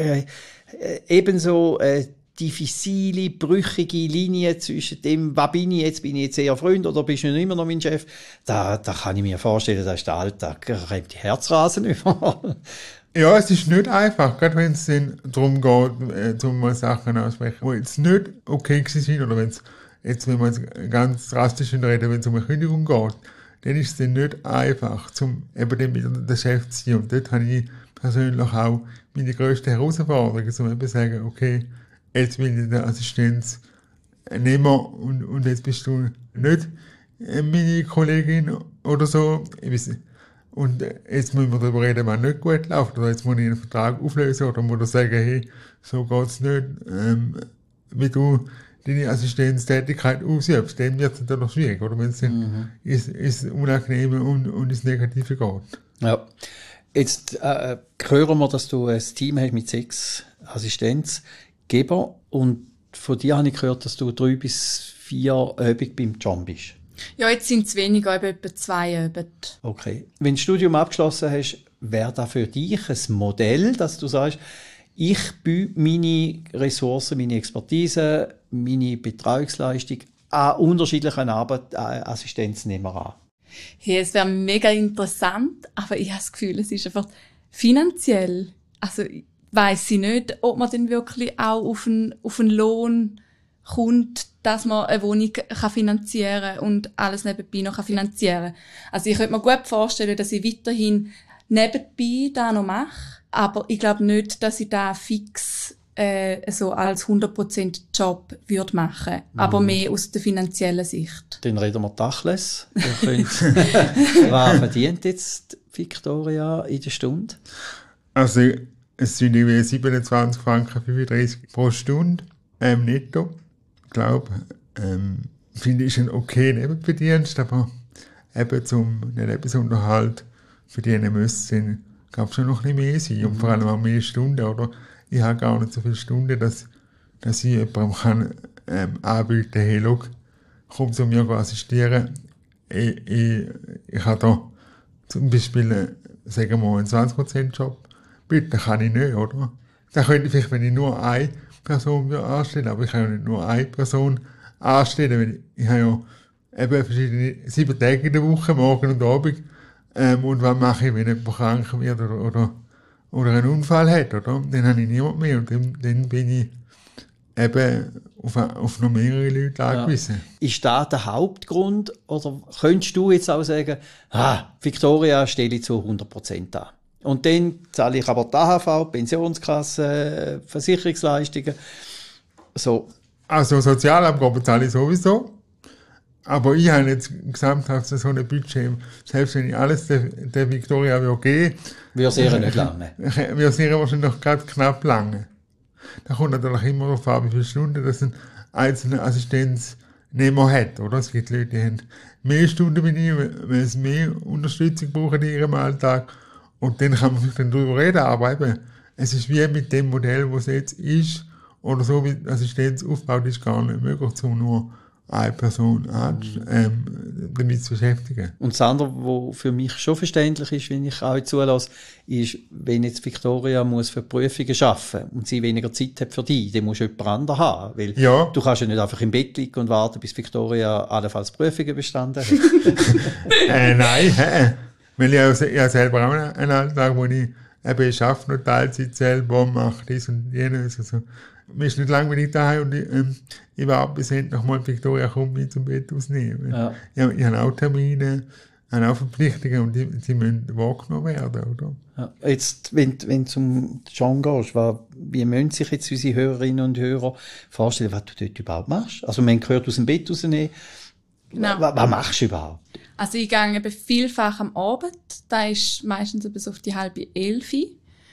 ebenso diffizile, brüchige Linie zwischen dem, was bin ich jetzt eher Freund oder bist du immer noch mein Chef? Da kann ich mir vorstellen, das ist der Alltag, da rennt die Herzrasen über. Ja, es ist nicht einfach, gerade wenn es dann darum geht, mal Sachen aussprechen, die jetzt nicht okay sind, oder wenn wir jetzt ganz drastisch reden, wenn es um eine Kündigung geht, dann ist es dann nicht einfach, eben dann wieder der Chef zu sein. Und dort habe ich persönlich auch meine grösste Herausforderung, um eben zu sagen, okay, jetzt bin ich der Assistenznehmer und jetzt bist du nicht meine Kollegin oder so. Und jetzt müssen wir darüber reden, was nicht gut läuft, oder jetzt muss ich einen Vertrag auflösen, oder muss ich sagen, hey, so geht's nicht, wie du deine Assistenztätigkeit ausübst. Dann wird es natürlich schwierig, oder wenn es dann ins Unangenehme und ins Negative geht. Ja. Jetzt hören wir, dass du ein Team hast mit 6 Assistenzgebern, und von dir habe ich gehört, dass du 3 bis 4 Übungen beim John bist. Ja, jetzt sind es weniger, etwa 2 Übungen. Okay. Wenn du das Studium abgeschlossen hast, wäre das für dich ein Modell, dass du sagst, ich büte meine Ressourcen, meine Expertise, meine Betreuungsleistung an unterschiedlichen Assistenznehmern an? Hey, es wäre mega interessant, aber ich habe das Gefühl, es ist einfach finanziell. Also, ich weiss nicht, ob man dann wirklich auch auf einen Lohn kommt, dass man eine Wohnung finanzieren kann und alles nebenbei noch finanzieren kann. Also ich könnte mir gut vorstellen, dass ich weiterhin nebenbei da noch mache. Aber ich glaube nicht, dass ich da fix so als 100% Job würde machen. Aber mehr aus der finanziellen Sicht. Dann reden wir Tacheles. Was verdient jetzt Victoria in der Stunde? Also, es sind irgendwie 27 Franken 35 pro Stunde netto. Ich glaube, finde ich ein okay Nebenverdienst, aber eben zum den Lebensunterhalt verdienen müssen, gab es schon noch ein bisschen mehr sein. Und vor allem auch mehr Stunden, oder? Ich habe gar nicht so viele Stunden, dass ich jemandem kann, anbieten kann, hey, schau, komm zu mir assistieren. Ich habe da zum Beispiel, sagen wir mal, einen 20%-Job. Bitte, kann ich nicht, oder? Dann könnte ich vielleicht, wenn ich nur eine Person anstellen, aber ich kann ja nicht nur eine Person anstellen, weil ich habe ja eben verschiedene 7 Tage in der Woche, morgen und Abend. Und was mache ich, wenn jemand krank wird oder einen Unfall hat, oder? Dann habe ich niemand mehr und dann bin ich eben auf noch mehrere Leute angewiesen. Ja. Ist das der Hauptgrund oder könntest du jetzt auch sagen, Victoria stelle ich zu 100% an? Und dann zahle ich aber die AHV, Pensionskasse, Versicherungsleistungen. So. Also Sozialabgaben zahle ich sowieso. Aber ich habe jetzt gesamthaft so ein Budget, selbst wenn ich alles der Victoria geben würde sehr nicht lange. Wir sehr wahrscheinlich gerade knapp lange. Da kommt natürlich immer darauf an, wie viele Stunden das ein einzelner Assistenznehmer hat. Oder? Es gibt Leute, die haben mehr Stunden wie ich, weil sie mehr Unterstützung brauchen in ihrem Alltag. Und dann kann man sich dann darüber reden, aber eben, es ist wie mit dem Modell, das es jetzt ist, oder so wie die Assistenz aufgebaut ist, gar nicht möglich, um nur eine Person damit zu beschäftigen. Und das andere, was für mich schon verständlich ist, wenn ich euch zulasse, ist, wenn jetzt Victoria muss für Prüfungen arbeiten und sie weniger Zeit hat für dich, dann musst du jemand anderen haben. Weil du kannst ja nicht einfach im Bett liegen und warten, bis Victoria allenfalls Prüfungen bestanden hat. Nein, weil ich habe selber auch einen Alltag, wo ich eben arbeite, noch Teilzeit selber, mache dies und jenes. Also, mir ist nicht langweilig daheim und ich warte bis endlich mal Victoria kommt, mich zum Bett ausnehmen. Ja. Ich habe auch Termine, habe auch Verpflichtungen und die müssen wahrgenommen werden, oder? Ja. Jetzt, wenn du zum John gehst, wie müssen sich jetzt unsere Hörerinnen und Hörer vorstellen, was du dort überhaupt machst? Also, man hört aus dem Bett rausnehmen. Genau. Was machst du überhaupt? Also, ich gehe eben vielfach am Abend. Da ist meistens bis auf die 10:30.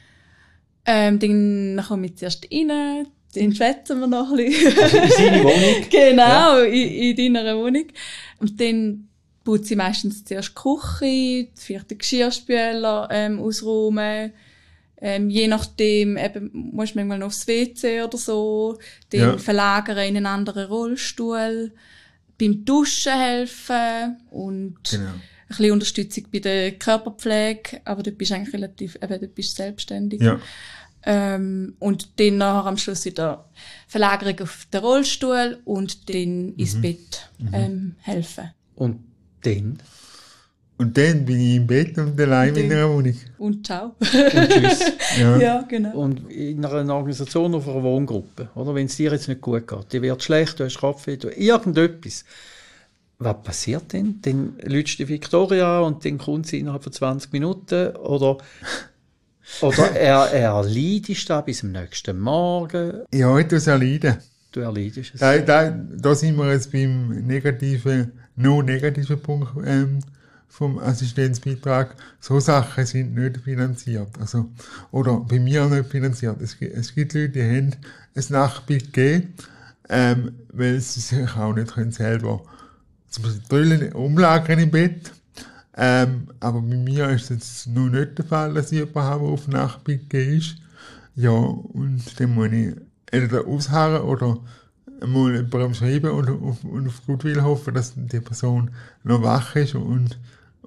Dann komme ich zuerst rein. Dann schwätzen wir noch ein bisschen. Also in seine Wohnung? Genau, ja. in deiner Wohnung. Und dann putze ich meistens zuerst die Küche, vielleicht den Geschirrspüler ausräumen. Je nachdem, eben, musst du manchmal noch aufs WC oder so. Dann verlagern in einen anderen Rollstuhl. Beim Duschen helfen und ein bisschen Unterstützung bei der Körperpflege. Aber dort bist du eigentlich dort bist du selbstständig. Ja. Und dann nachher am Schluss wieder Verlagerung auf den Rollstuhl und dann ins Bett helfen. Und dann? Und dann bin ich im Bett und allein in der Wohnung. Und ciao. Und tschüss. Ja, genau. Und in einer Organisation, auf einer Wohngruppe, oder? Wenn es dir jetzt nicht gut geht, dir wird schlecht, du hast Kopfweh, irgendetwas. Was passiert denn? Dann lütst du Victoria und dann kommt sie innerhalb von 20 Minuten, oder er leidest da bis am nächsten Morgen. Ja, ich tue es erleiden. Du erleidest es. Da sind wir jetzt beim negativen Punkt vom Assistenzbeitrag. So Sachen sind nicht finanziert. Also, oder bei mir nicht finanziert. Es gibt Leute, die haben ein Nachtbett gegeben, weil sie sich auch nicht selber zum Beispiel umlagern im Bett. Aber bei mir ist es noch nicht der Fall, dass ich jemanden habe, der auf Nachtbett ist. Ja, und dann muss ich entweder ausharren oder mal jemandem schreiben und auf Gutwill hoffen, dass die Person noch wach ist und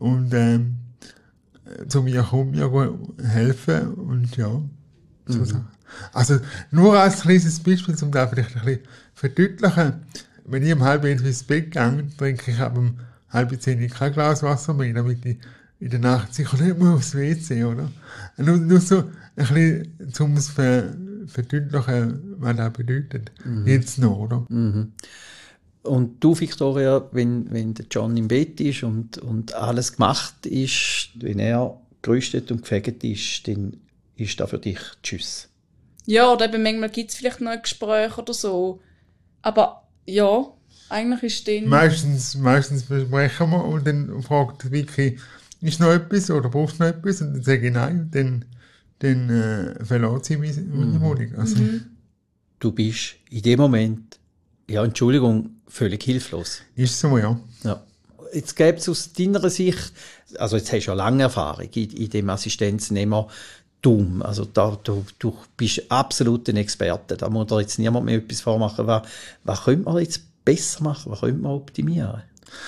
zu mir kommt, mir helfen und ja. So also nur als kleines Beispiel, um das vielleicht ein bisschen verdeutlichen. Wenn ich um 9:30 ins Bett gehe, trinke ich ab 9:30 kein Glas Wasser mehr, damit ich in der Nacht sicher nicht mehr aufs WC, oder? Nur so ein bisschen, um es verdeutlichen, was das bedeutet. Jetzt noch, oder? Und du, Victoria, wenn der John im Bett ist und alles gemacht ist, wenn er gerüstet und gefegt ist, dann ist das für dich Tschüss. Ja, oder eben manchmal gibt es vielleicht noch ein Gespräch oder so. Aber ja, eigentlich ist dann... Meistens besprechen wir und dann fragt Vicky, ist noch etwas oder brauchst du noch etwas? Und dann sage ich nein und dann verlässt sie meine Wohnung. Also. Du bist in dem Moment, ja, Entschuldigung, völlig hilflos. Ist so, ja. Ja. Jetzt gäbe es aus deiner Sicht, also jetzt hast du ja lange Erfahrung in dem Assistenznehmertum, also du bist absolut ein Experte, da muss dir jetzt niemand mehr etwas vormachen. Was könnte man jetzt besser machen, was könnte man optimieren?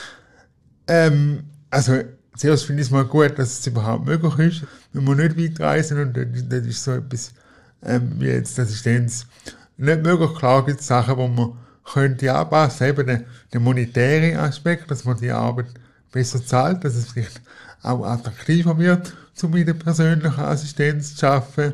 Also zuerst finde ich es mal gut, dass es überhaupt möglich ist, wenn wir nicht weit reisen und das ist so etwas wie jetzt Assistenz nicht möglich. Klar gibt es Sachen, die man könnte anpassen, eben der monetäre Aspekt, dass man die Arbeit besser zahlt, dass es vielleicht auch attraktiver wird, um mit der persönlichen Assistenz zu arbeiten.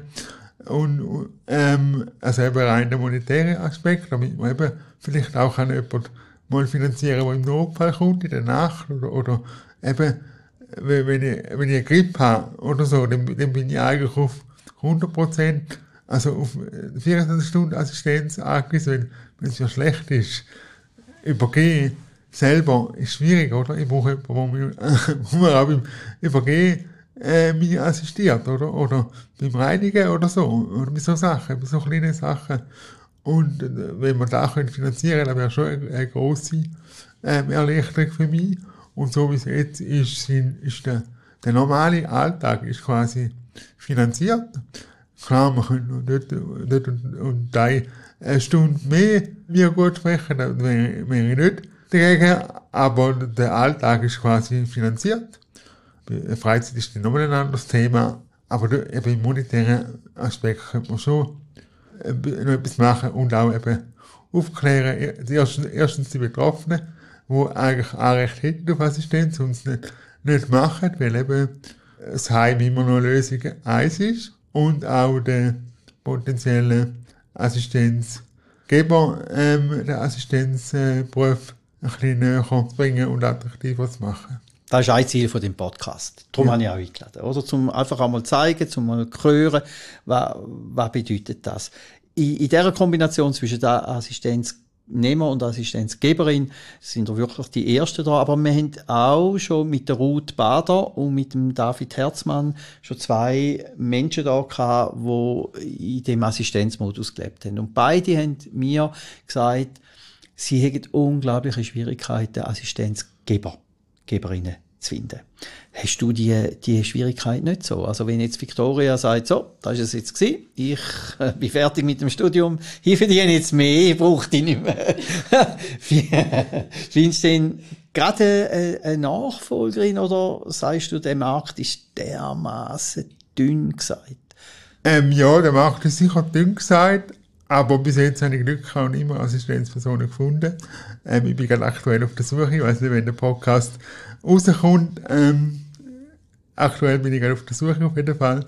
Und also eben rein der monetäre Aspekt, damit man eben vielleicht auch jemanden mal finanzieren, der im Notfall kommt, in der Nacht, oder eben, wenn ich eine Grippe habe oder so, dann bin ich eigentlich auf 100%, also auf 24 Stunden Assistenz angewiesen, wenn es ja schlecht ist. Übergehen selber ist schwierig, oder? Ich brauche jemanden, der mir auch beim Übergehen mich assistiert, oder beim Reinigen oder so, oder bei so Sachen, bei so kleinen Sachen. Und wenn wir das finanzieren können, dann wäre schon eine grosse Erleichterung für mich. Und so wie es jetzt ist der normale Alltag ist quasi finanziert. Klar, wir können dort und eine Stunde mehr mir gut sprechen, da wäre ich nicht dagegen, aber der Alltag ist quasi finanziert. Freizeit ist dann nochmal ein anderes Thema, aber eben im monetären Aspekt könnte man schon noch etwas machen und auch eben aufklären, erstens die Betroffenen, die eigentlich Anrecht hätten auf Assistenz und es nicht machen, weil eben das Heim immer noch Lösung 1 ist und auch der potenzielle Assistenzgeber den Assistenzberuf ein bisschen näher zu bringen und attraktiver zu machen. Das ist ein Ziel von dem Podcast. Darum habe ich auch eingeladen. Oder? Zum einfach einmal zeigen, zum mal hören, was bedeutet das. In dieser Kombination zwischen der Assistenznehmer und Assistenzgeberin sind wir wirklich die Ersten da. Aber wir haben auch schon mit der Ruth Bader und mit dem David Herzmann schon 2 Menschen da gehabt, die in dem Assistenzmodus gelebt haben. Und beide haben mir gesagt, sie hätten unglaubliche Schwierigkeiten, Assistenzgeberinnen zu finden. Hast du die Schwierigkeit nicht so? Also wenn jetzt Victoria sagt, so, das ist es jetzt gewesen, ich bin fertig mit dem Studium, ich verdiene jetzt mehr, ich brauche die nicht mehr. Findest du denn gerade eine Nachfolgerin oder sagst du, der Markt ist dermaßen dünn gesagt? Ja, der Markt ist sicher dünn gesagt, aber bis jetzt habe ich Glück gehabt und immer Assistenzpersonen gefunden. Ich bin gerade aktuell auf der Suche, ich weiss nicht, wenn der Podcast rauskommt. Aktuell bin ich gerade auf der Suche auf jeden Fall.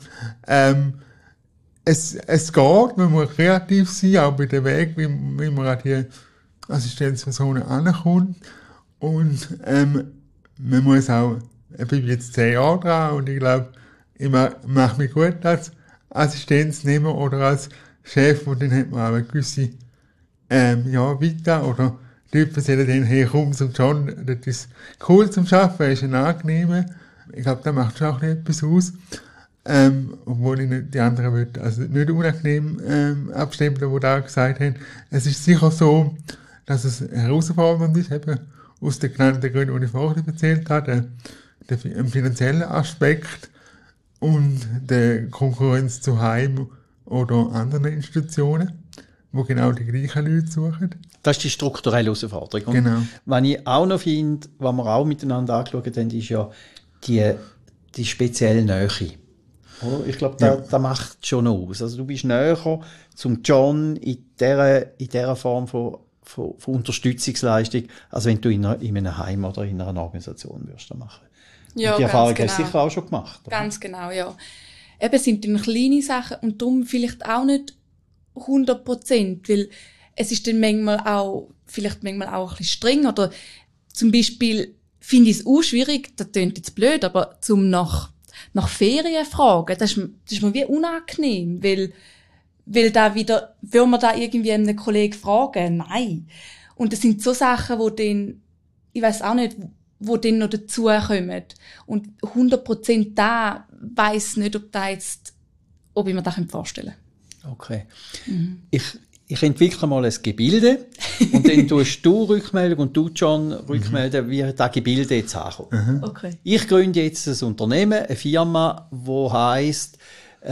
Es geht, man muss kreativ sein, auch bei dem Weg, wie man an die Assistenzpersonen ankommt. Und man muss auch, ich bin jetzt 10 Jahre dran und ich glaube, ich mache mich gut als Assistenznehmer oder als Chef und dann hat man auch eine gewisse Vita oder Typen sagen dann, hey, komm zum John, das ist cool zum Arbeiten, ist ein angenehmer. Ich glaube, da macht schon auch etwas aus. Obwohl ich nicht die anderen würde, also nicht unangenehm abstimmen, die da gesagt haben. Es ist sicher so, dass es herausfordernd ist, eben aus den genannten Gründen, die ich vorhin erzählt habe, der finanzielle Aspekt und der Konkurrenz zu Heim oder anderen Institutionen, wo genau die gleichen Leute suchen. Das ist die strukturelle Herausforderung. Und genau. Was ich auch noch finde, was wir auch miteinander angeschaut haben, ist ja die spezielle Nähe. Oder? Ich glaube, das macht schon aus. Also du bist näher zum John in dieser Form von Unterstützungsleistung, als wenn du in einem Heim oder in einer Organisation würdest machen. Ja, die Erfahrung genau. hast du sicher auch schon gemacht. Oder? Ganz genau, ja. Eben, es sind dann kleine Sachen und darum vielleicht auch nicht 100%, weil es ist dann manchmal auch ein bisschen streng oder zum Beispiel finde ich es auch schwierig, das klingt jetzt blöd, aber zum nach nach Ferien fragen. Das ist mir wie unangenehm, weil da wieder, will man da irgendwie einem Kollegen fragen? Nein. Und das sind so Sachen, wo dann, ich weiss auch nicht, wo dann noch dazukommen. Und 100% da weiss nicht, ob ich mir das vorstellen kann. Okay. Ich entwickle mal ein Gebilde und dann tust du Rückmeldung und du, John, rückmelden, wie das Gebilde jetzt ankommt. Okay. Ich gründe jetzt ein Unternehmen, eine Firma, die heisst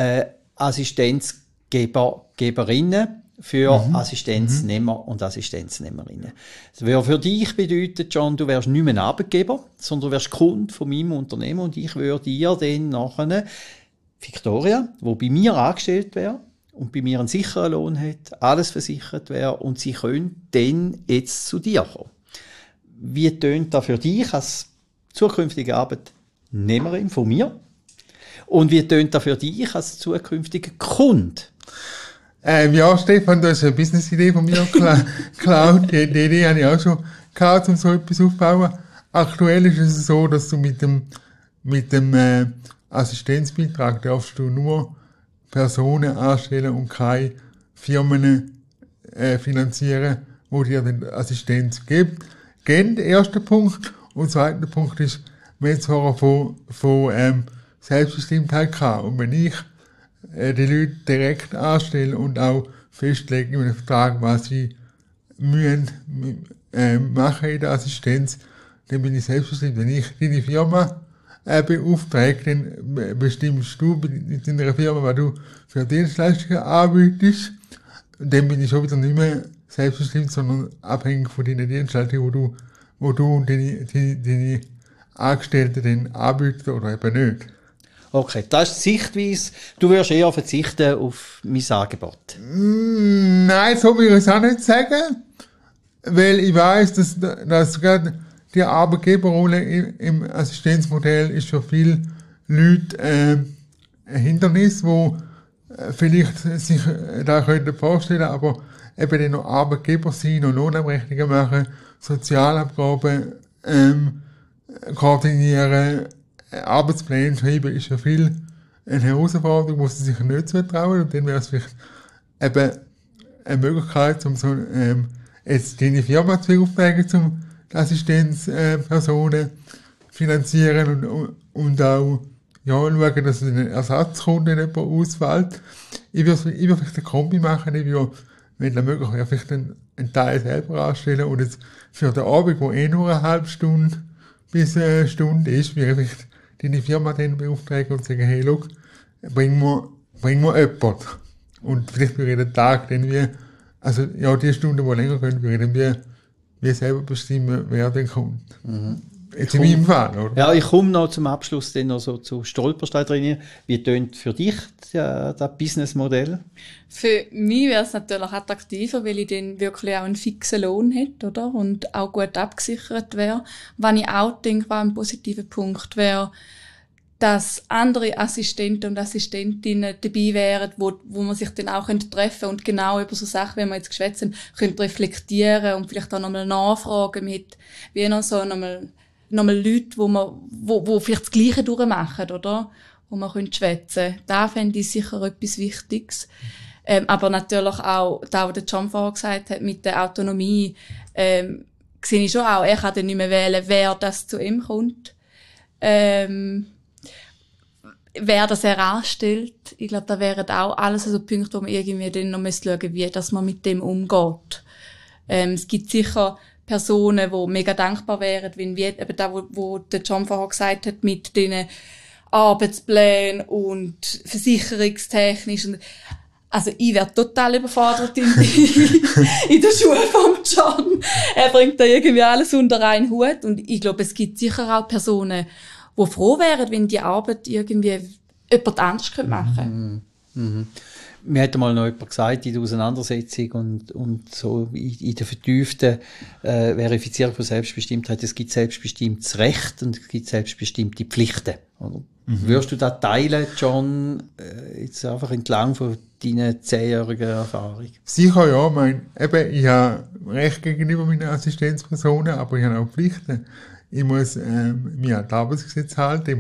Assistenzgeberinnen für Assistenznehmer und Assistenznehmerinnen. Das würde für dich bedeuten, John, du wärst nicht mehr ein Arbeitgeber, sondern du wärst Kunde von meinem Unternehmen und ich würde dir dann nachher Victoria, die bei mir angestellt wäre, und bei mir einen sicheren Lohn hat, alles versichert wäre und sie können dann jetzt zu dir kommen. Wie tönt das für dich als zukünftige Arbeitnehmerin von mir? Und wie tönt das für dich als zukünftiger Kunde? Ja, Stefan, du hast eine Business-Idee von mir geklaut. Die Idee habe ich auch schon gehabt, um so etwas aufzubauen. Aktuell ist es so, dass du mit dem Assistenzbeitrag darfst du nur Personen anstellen und keine Firmen finanzieren, die dir den Assistenz geben. Der erste Punkt. Und der zweite Punkt ist, wir haben vorher von Selbstbestimmtheit gehabt. Und wenn ich die Leute direkt anstelle und auch festlege in einem Vertrag, was sie müssen machen in der Assistenz, dann bin ich selbstbestimmt. Wenn ich deine Firma beauftragt, dann bestimmst du in deiner Firma, was du für Dienstleistungen anbietest. Und dann bin ich schon wieder nicht mehr selbstbestimmt, sondern abhängig von deinen Dienstleistungen, wo du und deine Angestellten dann anbieten oder eben nicht. Okay, das ist die Sichtweise. Du würdest eher verzichten auf mein Angebot. Nein, so würde ich es auch nicht sagen. Weil ich weiss, dass gerade die Arbeitgeberrolle im Assistenzmodell ist für viele Leute ein Hindernis, wo vielleicht sich da könnten vorstellen, aber eben dann noch Arbeitgeber sein und Lohnabrechnungen machen, Sozialabgaben koordinieren, Arbeitspläne schreiben, ist ja viel eine Herausforderung, wo sie sich nicht trauen. Und dann wäre es vielleicht eben eine Möglichkeit, um so jetzt deine Firma zu beauftragen, zum Assistenzpersonen finanzieren und auch schauen, dass ein Ersatzkunde jemand ausfällt. Ich würde vielleicht eine Kombi machen, ich würde, wenn das möglich wäre, vielleicht einen Teil selber anstellen und jetzt für den Abend, wo nur eine halbe Stunde bis eine Stunde ist, würde ich vielleicht deine Firma dann beauftragen und sagen, hey, schau, bring mir jemanden. Und vielleicht würde ich den Tag dann die Stunden, die länger gehen, würde ich dann wie selber bestimmen, wer dann kommt. Jetzt in meinem Fall, oder? Ja, ich komme noch zum Abschluss dann noch so zu Stolpersteinen. Wie tönt für dich das Businessmodell? Für mich wäre es natürlich attraktiver, weil ich dann wirklich auch einen fixen Lohn hätte, oder? Und auch gut abgesichert wäre. Was ich auch denke, was ein positiver Punkt wäre, dass andere Assistenten und Assistentinnen dabei wären, wo man sich dann auch treffen könnte und genau über so Sachen, wenn wir jetzt geschwätzt haben, könnte reflektieren und vielleicht auch nochmal nachfragen mit, wie noch so nochmal Leute, wo vielleicht das Gleiche durchmachen, oder? Wo man schwätzen könnte. Da fände ich sicher etwas Wichtiges. Aber natürlich auch, da, was der John vorher gesagt hat, mit der Autonomie, sehe ich schon auch, er kann dann nicht mehr wählen, wer das zu ihm kommt. Wer das er anstellt, ich glaube, da wären auch alles so Punkte, wo man irgendwie dann noch schauen müsste, wie dass man mit dem umgeht. Es gibt sicher Personen, die mega dankbar wären, wenn wir eben da, wo der John vorher gesagt hat, mit den Arbeitsplänen und versicherungstechnisch. Also ich wäre total überfordert in der Schule vom John. Er bringt da irgendwie alles unter einen Hut und ich glaube, es gibt sicher auch Personen, die froh wären, wenn die Arbeit irgendwie jemand anders machen könnte. Mir hat mal noch jemand gesagt, in der Auseinandersetzung und so in der vertieften Verifizierung von Selbstbestimmtheit, es gibt selbstbestimmtes Recht und es gibt selbstbestimmte Pflichten. Oder? Würdest du das teilen, John, jetzt einfach entlang von deiner 10-jährigen Erfahrung? Sicher, ja. Ich habe Recht gegenüber meinen Assistenzpersonen, aber ich habe auch Pflichten. Ich muss mich an das Arbeitsgesetz halten,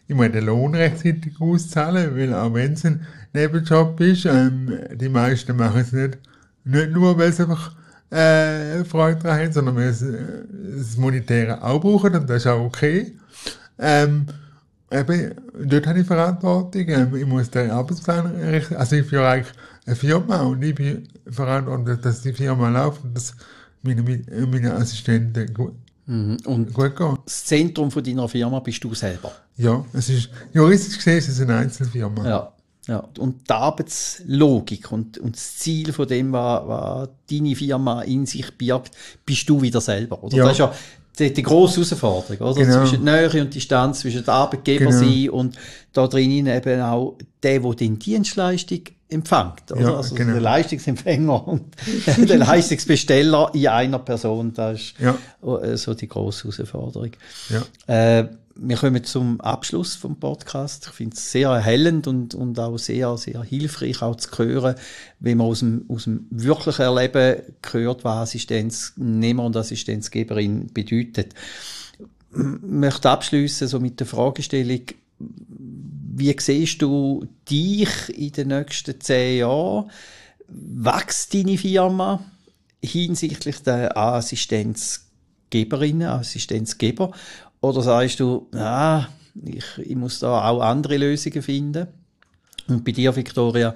ich muss den Lohn rechtzeitig auszahlen, weil auch wenn es ein Nebenjob ist, die meisten machen es nicht nur, weil sie einfach Freude daran haben, sondern weil sie das Monetäre auch brauchen, und das ist auch okay. Eben, dort habe ich Verantwortung, ich muss den Arbeitsplan richten, also ich führe eigentlich eine Firma und ich bin verantwortlich, dass die Firma läuft und dass meine Assistenten gut Und geht. das Zentrum von deiner Firma bist du selber. Ja, juristisch gesehen ist es eine Einzelfirma. Ja. Ja. Und die Arbeitslogik und das Ziel von dem, was deine Firma in sich birgt, bist du wieder selber. Oder? Ja. Das ist ja die grosse Herausforderung, oder? Genau. Zwischen der Nähe und Distanz, zwischen der Arbeitgeber sein und da drinnen eben auch der die Dienstleistung empfängt. Oder? Ja, also genau. der Leistungsempfänger und der Leistungsbesteller in einer Person, das ist so die grosse Herausforderung. Ja. Wir kommen zum Abschluss vom Podcast. Ich finde es sehr erhellend und auch sehr, sehr hilfreich, auch zu hören, wenn man aus dem wirklichen Erleben hört, was Assistenznehmer und Assistenzgeberin bedeutet. Ich möchte abschliessen so mit der Fragestellung: Wie siehst du dich in den nächsten 10 Jahren? Wächst deine Firma hinsichtlich der Assistenzgeberinnen, Assistenzgeber? Oder sagst du, ich muss da auch andere Lösungen finden? Und bei dir, Victoria,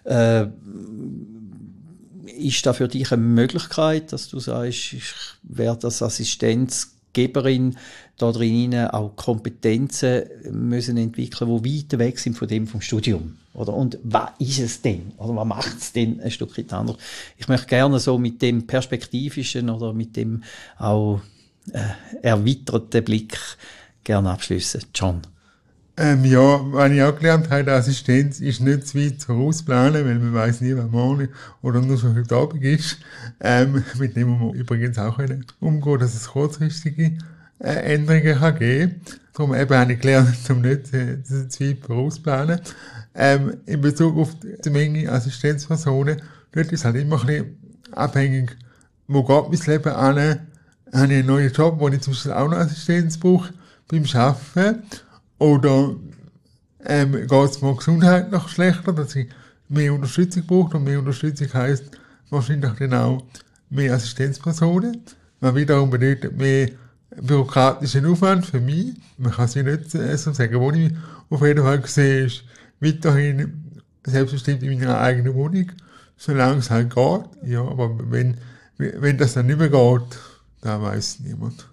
ist da für dich eine Möglichkeit, dass du sagst, ich werde als Assistenzgeberin da drinnen auch Kompetenzen müssen entwickeln, die weit weg sind von dem vom Studium? Oder? Und was ist es denn? Oder was macht es denn ein Stück weit anders? Ich möchte gerne so mit dem Perspektivischen oder mit dem auch erweiterten Blick gerne abschliessen. John? Ja, was ich auch gelernt habe, die Assistenz ist nicht zu weit vorausplanen, weil man weiss nie, was morgen oder nur so heute Abend ist. Mit dem muss man übrigens auch umgehen, dass es kurzfristige Änderungen kann geben. Darum eben habe ich gelernt, um nicht zu weit vorausplanen. In Bezug auf die Menge Assistenzpersonen, dort ist halt immer ein bisschen abhängig, wo geht mein Leben an. Habe ich einen neuen Job, wo ich zum Beispiel auch noch Assistenz brauche beim Arbeiten? Oder geht es mir gesundheitlich schlechter, dass ich mehr Unterstützung brauche? Und mehr Unterstützung heisst wahrscheinlich dann auch mehr Assistenzpersonen, was wiederum bedeutet mehr bürokratischen Aufwand für mich. Man kann sich nicht so sagen. Wo ich auf jeden Fall sehe, ist weiterhin selbstbestimmt in meiner eigenen Wohnung, solange es halt geht. Ja, aber wenn das dann nicht mehr geht, da weiss niemand.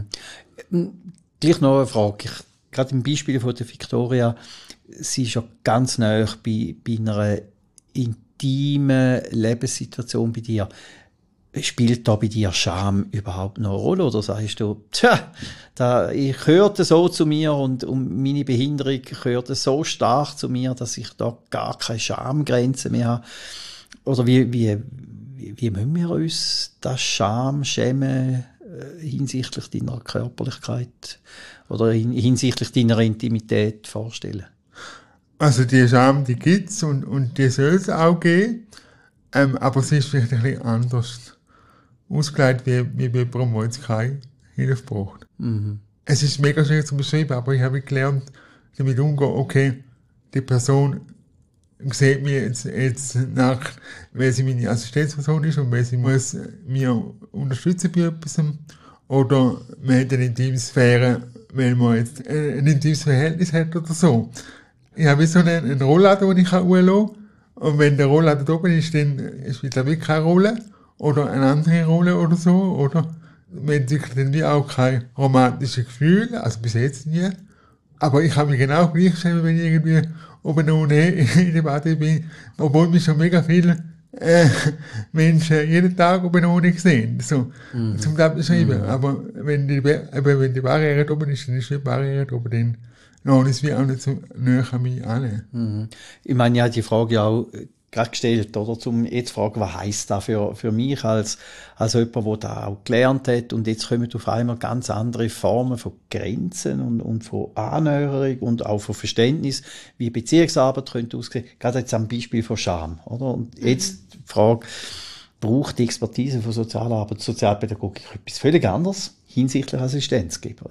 Gleich noch eine Frage. Gerade im Beispiel von der Victoria, sie ist ja ganz nahe bei einer intimen Lebenssituation bei dir. Spielt da bei dir Scham überhaupt noch eine Rolle? Oder sagst du, ich gehörte so zu mir und meine Behinderung gehörte so stark zu mir, dass ich da gar keine Schamgrenze mehr habe? Oder wie müssen wir uns das Schämen hinsichtlich deiner Körperlichkeit oder hinsichtlich deiner Intimität vorstellen? Also die Scham, die gibt's und die soll es auch geben, aber sie ist vielleicht ein bisschen anders ausgelegt wie bei jemandem, der jetzt keine Hilfe braucht. Es ist mega schwer zu beschreiben, aber ich habe gelernt, damit umzugehen, okay, die Person sieht mir jetzt nach, weil sie meine Assistenzperson ist und weil sie muss mir unterstützen bei etwas. Oder man hat eine Intimsphäre, weil man jetzt ein intimes Verhältnis hat oder so. Ich habe so einen Rollladen, den ich hochlassen kann. Und wenn der Rollladen oben ist, dann spielt er wirklich keine Rolle. Oder eine andere Rolle oder so. Oder man entwickelt dann wie auch kein romantisches Gefühl. Also bis jetzt nie. Aber ich kann mich genau gleich schämen, wenn ich irgendwie oben ohne in der Bade bin, obwohl mich schon mega viele Menschen jeden Tag oben ohne sehen. So, zum Teil beschreiben. Aber wenn die Barriere oben ist, dann ist die Barriere oben, dann noch ist wie auch nicht so näher an mich an. Ich meine, ich habe die Frage ja auch gerade gestellt, oder? Zum jetzt fragen, was heisst das für mich als jemand, der da auch gelernt hat, und jetzt kommen auf einmal ganz andere Formen von Grenzen und von Annäherung und auch von Verständnis, wie Beziehungsarbeit könnte aussehen, gerade jetzt am Beispiel von Scham, oder? Und jetzt die Frage, braucht die Expertise von Sozialarbeit, Sozialpädagogik etwas völlig anderes hinsichtlich Assistenzgeberin?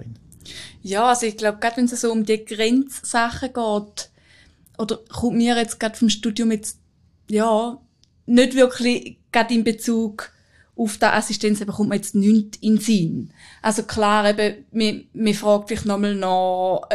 Ja, also ich glaube, gerade wenn es so um die Grenzsachen geht, oder kommt mir jetzt gerade vom Studium jetzt, ja, nicht wirklich gerade in Bezug auf die Assistenz, eben kommt mir jetzt nichts in den Sinn. Also klar, eben, man fragt vielleicht nochmal nach,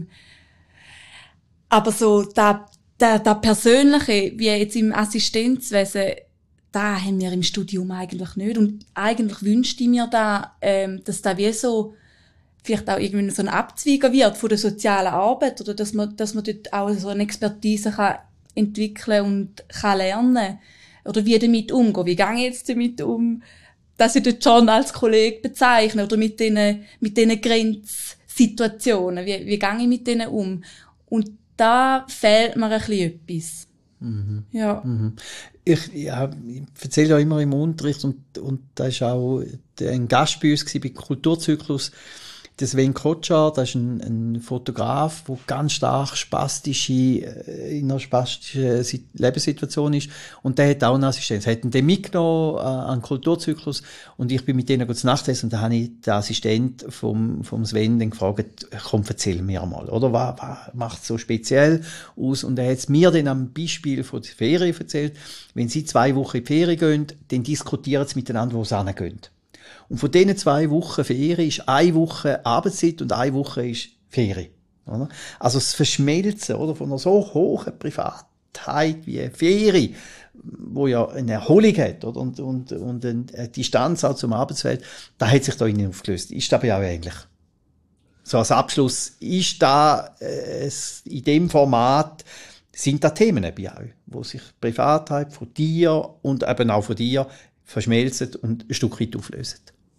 aber so, da Persönliche, wie jetzt im Assistenzwesen, da haben wir im Studium eigentlich nicht. Und eigentlich wünschte ich mir da, dass da wie so, vielleicht auch irgendwie so ein Abzweiger wird von der sozialen Arbeit, oder dass man dort auch so eine Expertise kann entwickeln und kann lernen. Oder wie damit umgehen. Wie gehe ich jetzt damit um, dass ich den John als Kollege bezeichne, oder mit diesen Grenzsituationen. Wie gehe ich mit denen um? Und da fehlt mir ein bisschen etwas. Mhm. Ja. Mhm. Ich erzähle ja immer im Unterricht, und da ist auch ein Gast bei uns gewesen, bei Kulturzyklus, der Sven Kotscher, das ist ein Fotograf, der ganz stark in einer spastischen Lebenssituation ist, und der hat auch eine Assistenz. Er hat den mitgenommen an den Kulturzyklus, und ich bin mit denen zu Nacht gesessen, und da habe ich den Assistent vom Sven dann gefragt, komm, erzähl mir mal, oder? Was macht es so speziell aus? Und er hat mir dann am Beispiel von der Ferien erzählt, wenn sie 2 Wochen in die Ferien gehen, dann diskutieren sie miteinander, wo sie hingehen. Und von diesen 2 Wochen Ferien ist 1 Woche Arbeitszeit und 1 Woche ist Ferien. Oder? Also das Verschmelzen, oder, von einer so hohen Privatheit wie Ferien, wo ja eine Erholung hat, oder? Und eine Distanz auch zum Arbeitsfeld, da hat sich da innen aufgelöst. Ist das bei auch ähnlich? So als Abschluss, ist da in dem Format, sind da Themen bei euch, wo sich Privatheit von dir und eben auch von dir verschmelzen und ein Stück weit auflösen?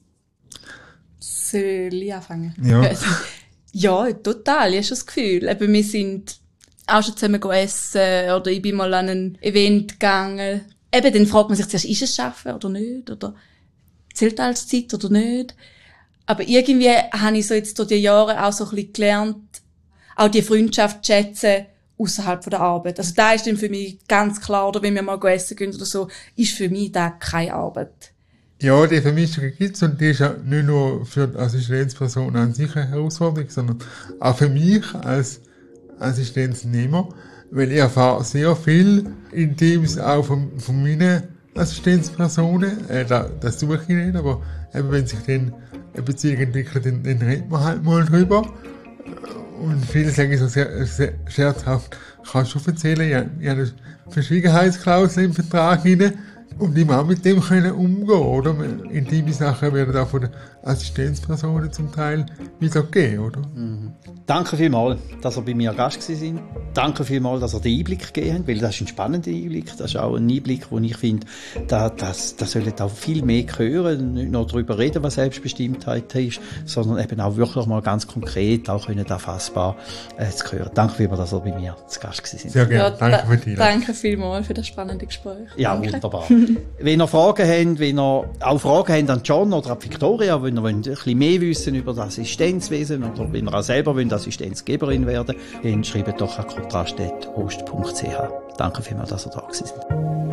Soll ich anfangen? Ja. Ja, total. Ich habe schon das Gefühl. Eben, wir sind auch schon zusammen essen, oder ich bin mal an ein Event gegangen. Eben, dann fragt man sich zuerst, ist es Arbeiten oder nicht? Oder zählt das als Zeit oder nicht? Aber irgendwie habe ich so jetzt durch die Jahre auch so ein bisschen gelernt, auch die Freundschaft zu schätzen, außerhalb der Arbeit. Also da ist dann für mich ganz klar, oder wenn wir mal essen gehen oder so, ist für mich da keine Arbeit. Ja, die Vermischung gibt's, und die ist ja nicht nur für die Assistenzperson an sich eine Herausforderung, sondern auch für mich als Assistenznehmer, weil ich erfahre sehr viel Intimes auch von meinen Assistenzpersonen. Das suche ich nicht, aber eben, wenn sich dann eine Beziehung entwickelt, dann redet man halt mal drüber. Und viele sagen so sehr scherzhaft, kannst du erzählen, ich habe eine Verschwiegenheitsklausel im Vertrag rein, und ich muss mit dem umgehen, oder? Intime Sachen werden auch von den Assistenzpersonen zum Teil weitergegeben, oder? Mhm. Danke vielmals, dass ihr bei mir Gast gewesen seid. Danke vielmals, dass ihr den Einblick gegeben habt, weil das ist ein spannender Einblick. Das ist auch ein Einblick, wo ich finde, das sollen auch viel mehr hören, nicht nur darüber reden, was Selbstbestimmtheit ist, sondern eben auch wirklich mal ganz konkret auch können erfassbar zu hören. Danke vielmals, dass ihr bei mir zu Gast gewesen seid. Sehr gerne, danke für die. Danke vielmals für das spannende Gespräch. Ja, danke. Wunderbar. Wenn ihr Fragen habt, wenn ihr auch Fragen habt an John oder an Victoria, wenn ihr ein bisschen mehr wissen über das Assistenzwesen, oder wenn ihr auch selber Assistenzgeberin werden, dann schreibt doch an kontrast.ost.ch. Danke vielmals, dass ihr da gewesen seid.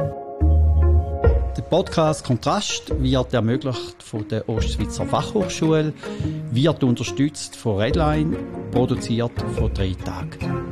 Der Podcast Kontrast wird ermöglicht von der Ostschweizer Fachhochschule, wird unterstützt von Redline, produziert von 3 Tagen.